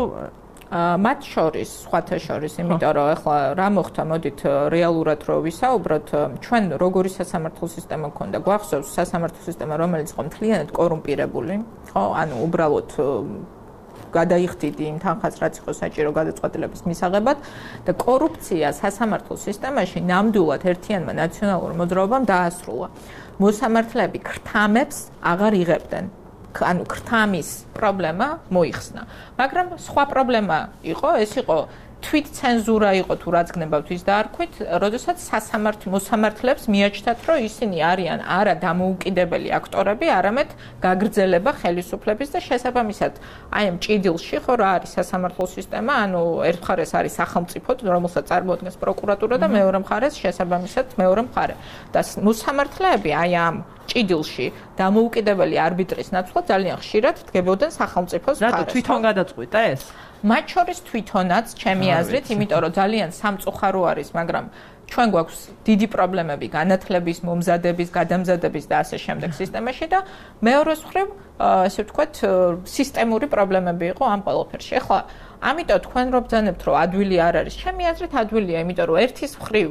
მათ შორის, სხვათა შორის, იმიტომ რომ ახლა რა მოხდა, მოდით რეალურად რო ვისაუბროთ, ჩვენ როგორი სასამართლო სისტემა გქონდა? გვახსოვს სასამართლო სისტემა, რომელიც იყო მთლიანად კორუმპირებული, ხო? ანუ უბრალოდ გადაიხდიდი იმ თანხას, რაც იყო საჭირო გადაწყვეტილების მისაღებად და კორუფცია სასამართლო სისტემაში ნამდვილად ერთიანმა ნაციონალურ მოძრაობამ დაასრულა. მოსამართლეები ქრთამებს აღარ იღებდნენ. ანუ ქრთამის პრობლემა მოიხსნა. მაგრამ სხვა პრობლემა იყო, ეს იყო თვით ცენზურა იყო თუ რაც გნებავთ ის დაარქვით, როდესაც სასამართლო მოსამართლეებს მიაჩნდათ, რომ ისინი არიან არა დამოუკიდებელი აქტორები, არამედ გაგრძელება ხელისუფლების და შესაბამისად, აი ამ ჭიდილში ხო რა არის სასამართლო სისტემა, ანუ ერთ მხარეს არის სახელმწიფო, რომელსაც წარმოადგენს პროკურატურა და მეორე მხარეს შესაბამისად მეორე მხარე. და მოსამართლეები აი ამ ჭიდილში დამოუკიდებელი არბიტრის ნაცვლად ძალიან ხშირად დგებოდნენ სახელმწიფოს მხარეს. რატო თვითონ გადაწყვიტა ეს? მათ შორის თვითონაც, ჩემი აზრით, იმიტომ რომ ძალიან სამწუხარო არის, მაგრამ ჩვენ გვაქვს დიდი პრობლემები განათლების, მომზადების, გადამზადების და ასე შემდეგ სისტემაში და მეორეს მხრივ, ესე ვთქვათ, სისტემური პრობლემები იყო ამ ყველაფერში. ეხლა, ამიტომ თქვენ რო ბრძანებთ, რომ ადვილი არ არის, ჩემი აზრით ადვილია, იმიტომ რომ ერთის მხრივ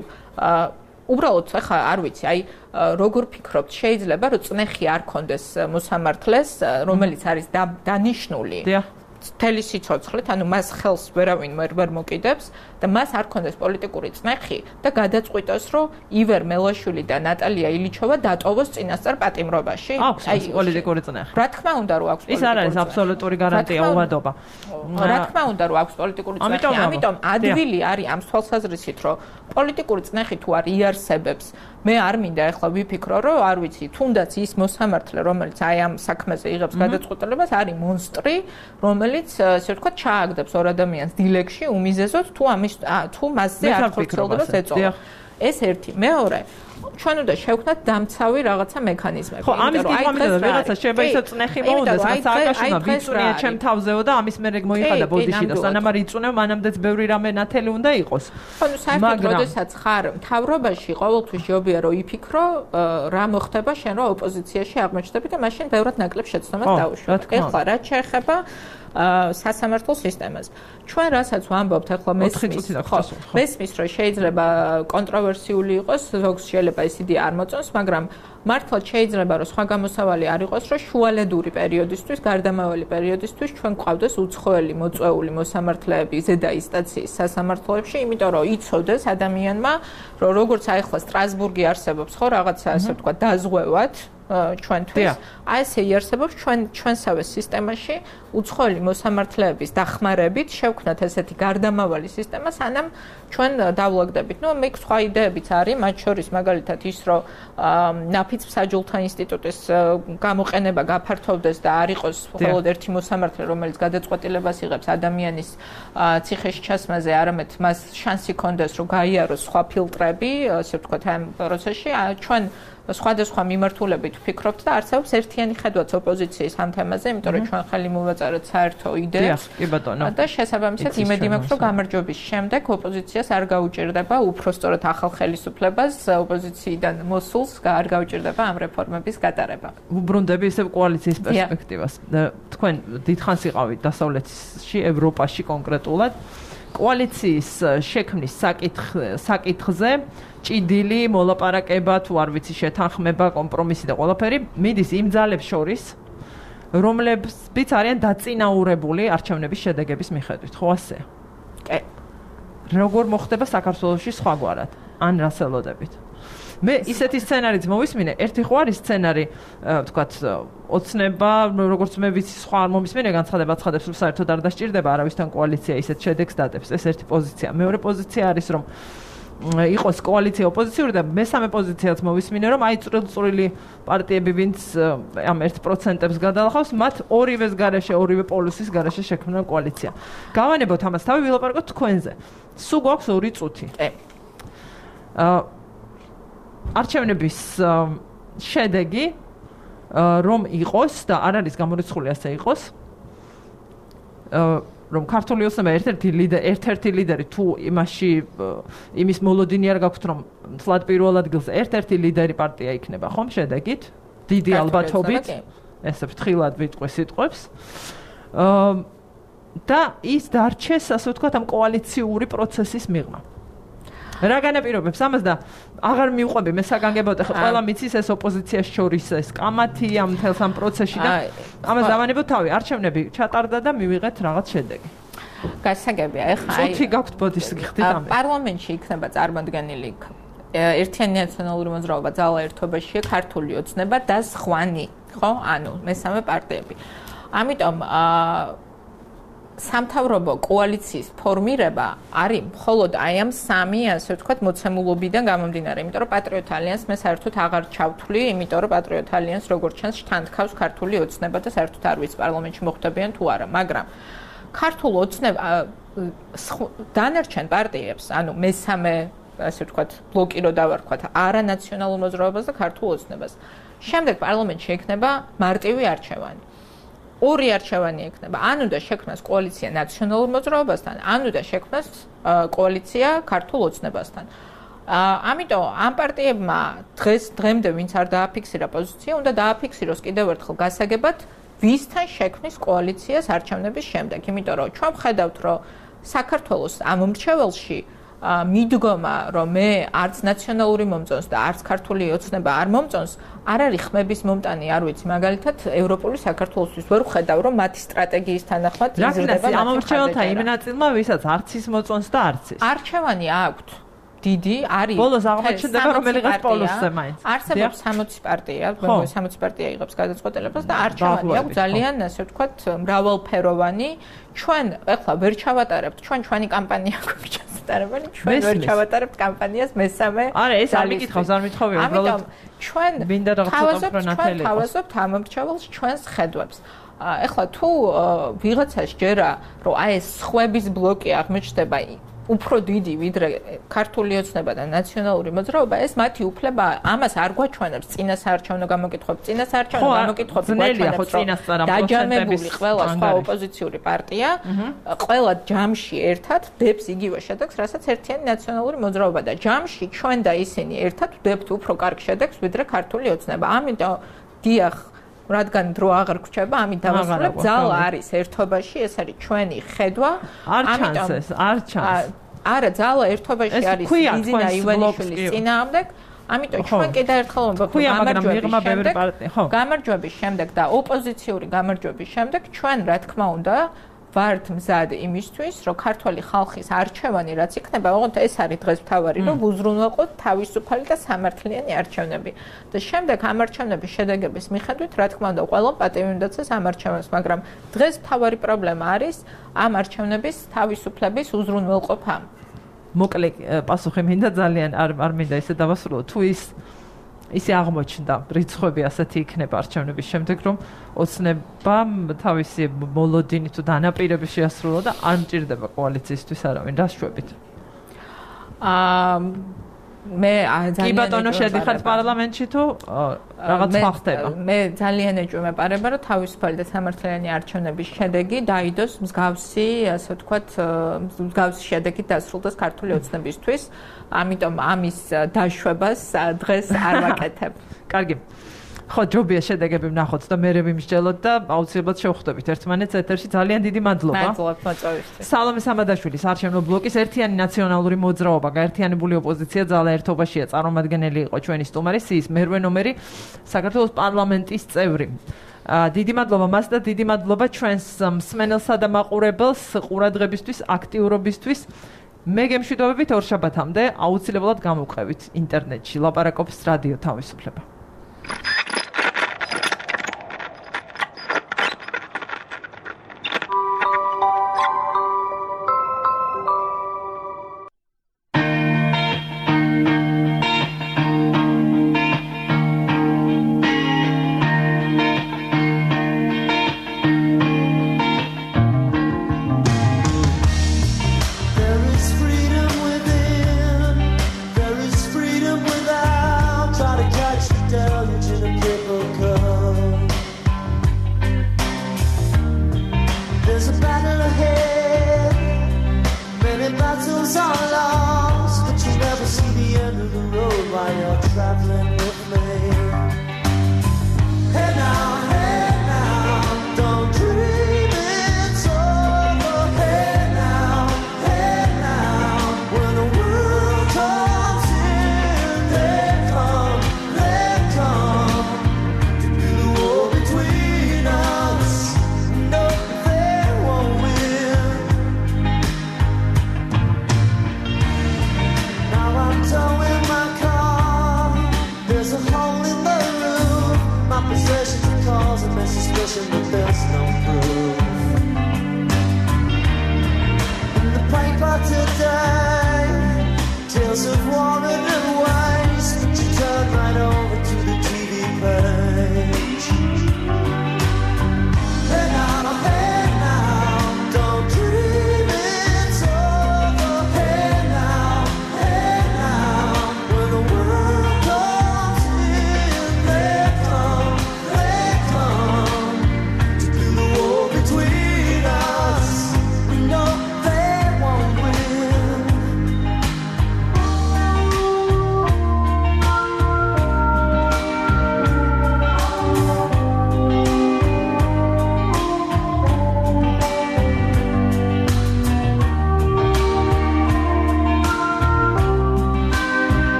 უბრალოდ ახლა არ ვიცი, აი როგორ ფიქრობთ, შეიძლება რომ წნეხი არ კონდეს მოსამართლეს, რომელიც არის დანიშნული მთელი სიცოცხლით, ანუ მას ხელს ვერავინ ვერ მოკიდებს და მას არ კონდეს პოლიტიკური წნეხი და გადაწყვიტოს, რომ ივერ მელაშვილი და ნატალია ილიჩოვა დატოვოს წინასწარ პატიმრობაში. აი პოლიტიკური წნეხი. რა თქმა უნდა, რომ აქვს ის არ არის აბსოლუტური გარანტია უვადობა. რა თქმა უნდა, რომ აქვს პოლიტიკური წნეხი, ამიტომ ადვილი არის ამ თვალსაზრისით, რომ პოლიტიკური წნეხი თუ არ იარსებებს, მე არ მინდა ახლა ვიფიქრო, რომ არ ვიცი, თუნდაც ის მოსამართლე, რომელიც აი ამ საქმეზე იღებს გადაწყვეტილებას, არის მონსტრი, რომელიც, ასე ვთქვათ, ჩააგდებს ორ ადამიანს დილეგში უმიზეზოდ, თუ ამის თუ მასზე არ ხორციელდება ეწოლა. ეს ერთი, მეორე ჩვენ უნდა შევქმნათ დამცავი რაღაცა მექანიზმები. ხო, ამის გიგმომიდა რაღაცა შეიძლება ისე წნეხი მოუნდეს, რაც სააკაშუნა ვიწუნია ჩემ თავზეო და ამის მერე მოიხადა ბოდიში და სანამ არ იწუნევ, მანამდეც ბევრი რამე ნათელი უნდა იყოს. ხო, ნუ საერთოდ როდესაც ხარ მთავრობაში, ყოველთვის ჯობია რომ იფიქრო, რა მოხდება შენ რო ოპოზიციაში აღმოჩნდები და მაშინ ბევრად ნაკლებ შეცდომას დაუშვებ. ეხლა რაც შეეხება სასამართლო სისტემას. ჩვენ რასაც ვამბობთ, ახლა მესმის, ხო, მესმის რომ შეიძლება კონტროვერსიული იყოს, ზოგს შეიძლება ეს იდეა არ მოწონს, მაგრამ მართლა შეიძლება რომ სხვა გამოსავალი არ იყოს, რომ შუალედური პერიოდისთვის, გარდამავალი პერიოდისთვის ჩვენ გვყავდეს უცხოელი მოწვეული მოსამართლეები ზედა ინსტანციის სასამართლოებში, იმიტომ რომ იცოდეს ადამიანმა, რომ როგორც აი ახლა სტრასბურგი არსებობს, ხო, რაღაცა ასე ვთქვა, დაზღვევად ჩვენთვის. აი ესე იარსებობს ჩვენ ჩვენსავე სისტემაში უცხოელი მოსამართლეების დახმარებით შევქმნათ ესეთი გარდამავალი სისტემა, სანამ ჩვენ დავლაგდებით. ნუ მე სხვა იდეებიც არის, მათ შორის მაგალითად ის, რომ ნაფიც მსაჯულთა ინსტიტუტის გამოყენება გაფართოვდეს და არ იყოს მხოლოდ ერთი მოსამართლე, რომელიც გადაწყვეტილებას იღებს ადამიანის ციხეში ჩასმაზე, არამედ მას შანსი ჰქონდეს, რომ გაიაროს სხვა ფილტრები, ასე ვთქვათ, ამ პროცესში. ჩვენ სხვადასხვა მიმართულებით ვფიქრობთ და არსებობს ერთიანი ხედვაც ოპოზიციის ამ თემაზე, იმიტომ რომ ჩვენ ხელი მოვაწერეთ საერთო იდეას. კი ბატონო. და შესაბამისად იმედი მაქვს, რომ გამარჯვების შემდეგ ოპოზიციას არ გაუჭირდება უფრო სწორად ახალ ხელისუფლებას, ოპოზიციიდან მოსულს არ გაუჭირდება ამ რეფორმების გატარება. უბრუნდები ისევ კოალიციის პერსპექტივას. თქვენ დიდხანს იყავით დასავლეთში, ევროპაში კონკრეტულად. კოალიციის შექმნის საკითხზე ჭიდილი, მოლაპარაკება, თუ არ ვიცი, შეთანხმება, კომპრომისი და ყველაფერი მიდის იმ ძალებს შორის, რომლებიც არიან დაწინაურებული არჩევნების შედეგების მიხედვით, ხო ასე? კი. როგორ მოხდება საქართველოში სხვაგვარად? ან რას ელოდებით? მე ისეთი სცენარიც მოვისმინე, ერთი ხო არის სცენარი, ვთქვათ, ოცნება, როგორც მე ვიცი, სხვა არ მომისმინე, განცხადება ცხადებს, რომ საერთოდ არ დასჭირდება არავისთან კოალიცია ისეთ შედეგს დადებს. ეს ერთი პოზიცია. მეორე პოზიცია არის, რომ იყოს კოალიცია ოპოზიციური და მესამე პოზიციაც მოვისმინე, რომ აი წვრილ-წვრილი პარტიები, ვინც ამ ერთ პროცენტებს გადალახავს, მათ ორივეს გარეშე, ორივე პოლუსის გარეშე შექმნა კოალიცია. გავანებოთ ამას, თავი ვილაპარაკოთ თქვენზე. სულ გვაქვს ორი წუთი. აა არჩევნების შედეგი რომ იყოს და არ არის გამორიცხული ასე იყოს. აა რომ ქართული ოცნება ერთ-ერთი ლიდერი, ერთ-ერთი ლიდერი თუ იმაში იმის მოლოდინი არ გაქვთ, რომ თლად პირველ ადგილზე ერთ-ერთი ლიდერი პარტია იქნება, ხომ შედეგით? დიდი ალბათობით. ესე ფრთხილად ვიტყვი სიტყვებს. აა და ის დარჩეს, ასე ვთქვათ, ამ კოალიციური პროცესის მიღმა. რა განაპირობებს ამას და აღარ მიუყვები მე საგანგებოდ ახლა ყველა მიცის ეს ოპოზიციას შორის ეს კამათი ამ მთელს ამ პროცესში და ამას დავანებოთ თავი არჩევნები ჩატარდა და მივიღეთ რაღაც შედეგი. გასაგებია ახლა აი წუთი გაქვთ ბოდიშს გიხდით ამე. პარლამენტში იქნება წარმოდგენილი ერთიანი ნაციონალური მოძრაობა ძალა ერთობაშია ქართული ოცნება და სხვანი, ხო? ანუ მესამე პარტიები. ამიტომ აა სამთავრობო კოალიციის ფორმირება არის მხოლოდ აი ამ სამი, ასე ვთქვათ, მოცემულობიდან გამომდინარე, იმიტომ რომ პატრიოტ ალიანსს მე საერთოდ აღარ ჩავთვლი, იმიტომ რომ პატრიოტ ალიანსს როგორც ჩანს შთანთქავს ქართული ოცნება და საერთოდ არ ვიცი პარლამენტში მოხდებიან თუ არა, მაგრამ ქართულ ოცნება დანარჩენ პარტიებს, ანუ მესამე, ასე ვთქვათ, ბლოკი რო დავარქვათ, არანაციონალურ მოძრაობას და ქართულ ოცნებას. შემდეგ პარლამენტში ექნება მარტივი არჩევანი. ორი არჩევანი ექნება. ანუ და შექმნას კოალიცია ნაციონალურ მოძრაობასთან, ანუ და შექმნას კოალიცია ქართულ ოცნებასთან. ამიტომ ამ პარტიებმა დღეს დღემდე ვინც არ დააფიქსირა პოზიცია, უნდა დააფიქსიროს კიდევ ერთხელ გასაგებად, ვისთან შექმნის კოალიციას არჩევნების შემდეგ. იმიტომ რომ ჩვენ ვხედავთ, რომ საქართველოს ამ მრჩეველში მიდგომა, რომ მე არც ნაციონალური მომწონს და არც ქართული ოცნება არ მომწონს, არ არის ხმების მომტანი, არ ვიცი, მაგალითად, ევროპული საქართველოსთვის ვერ ვხედავ, რომ მათი სტრატეგიის თანახმად იზრდება ამ მრჩეველთა იმ ნაწილმა, ვისაც არც ის მოწონს და არც ის. არჩევანი აქვთ. დიდი არის. ბოლოს აღმოჩნდება რომ მელიღაც პოლუსზე მაინც. არსებობს სამოცი პარტია, სამოცი პარტია იღებს გადაწყვეტილებას და არჩევანი აქვს ძალიან, ასე ვთქვათ, მრავალფეროვანი. ჩვენ ახლა ვერ ჩავატარებთ, ჩვენ ჩვენი კამპანია გვაქვს ჩასატარებელი, ჩვენ ვერ ჩავატარებთ კამპანიას მესამე. არა, ეს არ მიკითხავს, არ მithოვია, უბრალოდ ჩვენ თავაზობთ ამ მრჩეველს ჩვენს ხედვებს. ახლა თუ ვიღაცას ჯერა, რომ აი ეს სხვების ბლოკი აღმოჩნდება უფრო დიდი ვიდრე ქართული ოცნება და ნაციონალური მოძრაობა, ეს მათი უფლება ამას არ გვაჩვენებს წინასაარჩევნო გამოკითხვებს, წინასაარჩევნო გამოკითხვებს გვაჩვენებს დაჯამებული ყველა სხვა ოპოზიციური პარტია, ყველა ჯამში ერთად ვდებს იგივე შედეგს, რასაც ერთიანი ნაციონალური მოძრაობა და ჯამში ჩვენ და ისინი ერთად ვდებთ უფრო კარგ შედეგს ვიდრე ქართული ოცნება. ამიტომ დიახ რადგან დრო აღარ გვჭება, ამით დავასრულებ, ძალა არის ერთობაში, ეს არის ჩვენი ხედვა. ამიტომ ეს არ ჩანს. არა, ძალა ერთობაში არის იზინა ივანიშვილის წინააღმდეგ. ამიტომ ჩვენ კიდევ ერთხელ ვამბობთ, გამარჯვების შემდეგ და ოპოზიციური გამარჯვების შემდეგ ჩვენ რა თქმა უნდა ვართ მზად იმისთვის, რომ ქართული ხალხის არჩევანი რაც იქნება, ოღონდ ეს არის დღეს მთავარი, რომ უზრუნველყოთ თავისუფალი და სამართლიანი არჩევნები. და შემდეგ ამ არჩევნების შედეგების მიხედვით, რა თქმა უნდა, ყველა პატივი უნდა წეს ამ არჩევნებს, მაგრამ დღეს მთავარი პრობლემა არის ამ არჩევნების თავისუფლების უზრუნველყოფა. მოკლე პასუხი მინდა ძალიან არ არ მინდა ისე დავასრულო. თუ ის ისე აღმოჩნდა რიცხვები ასეთი იქნება არჩევნების შემდეგ, რომ ოცნებამ თავისი მოლოდინი თუ დანაპირები შეასრულა და არ მჭირდება კოალიციისთვის არავინ. რა შვებით? აა მე ძალიან კი ბატონო შედიხართ პარლამენტში თუ რაღაც ხდება? მე ძალიან ეჭვმეპარება, რომ თავისუფალი და სამართლიანი არჩევნების შედეგი დაიდოს მსგავსი, ასე ვთქვათ, მსგავსი შედეგით დასრულდეს ქართული ოცნებისთვის. ამიტომ ამის დაშვებას დღეს არ ვაკეთებ. კარგი. ხო, ჯობია შედეგები ვნახოთ და მე ვიმსჯელოთ და აუცილებლად შევხვდებით ერთმანეთს ეთერში. ძალიან დიდი მადლობა. მადლობა მოწვევისთვის. სალომე სამადაშვილის არჩევნო ბლოკის ერთიანი ნაციონალური მოძრაობა, გაერთიანებული ოპოზიცია ძალა ერთობაშია წარმომადგენელი იყო ჩვენი სტუმარი, სიის მერვე ნომერი, საქართველოს პარლამენტის წევრი. დიდი მადლობა მას და დიდი მადლობა ჩვენს მსმენელსა და მაყურებელს ყურადღებისთვის, აქტიურობისთვის. მე გემშვიდობებით ორშაბათამდე აუცილებლად გამოვხევით ინტერნეტში ლაპარაკობს რადიო თავისუფლება.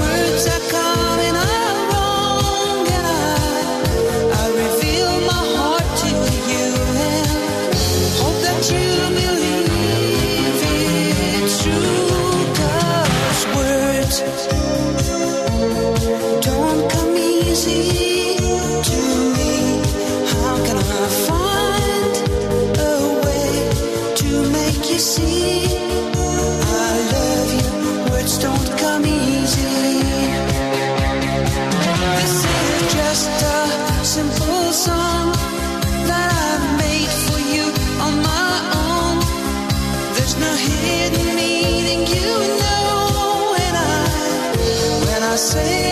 Coming along and I, I reveal my heart. say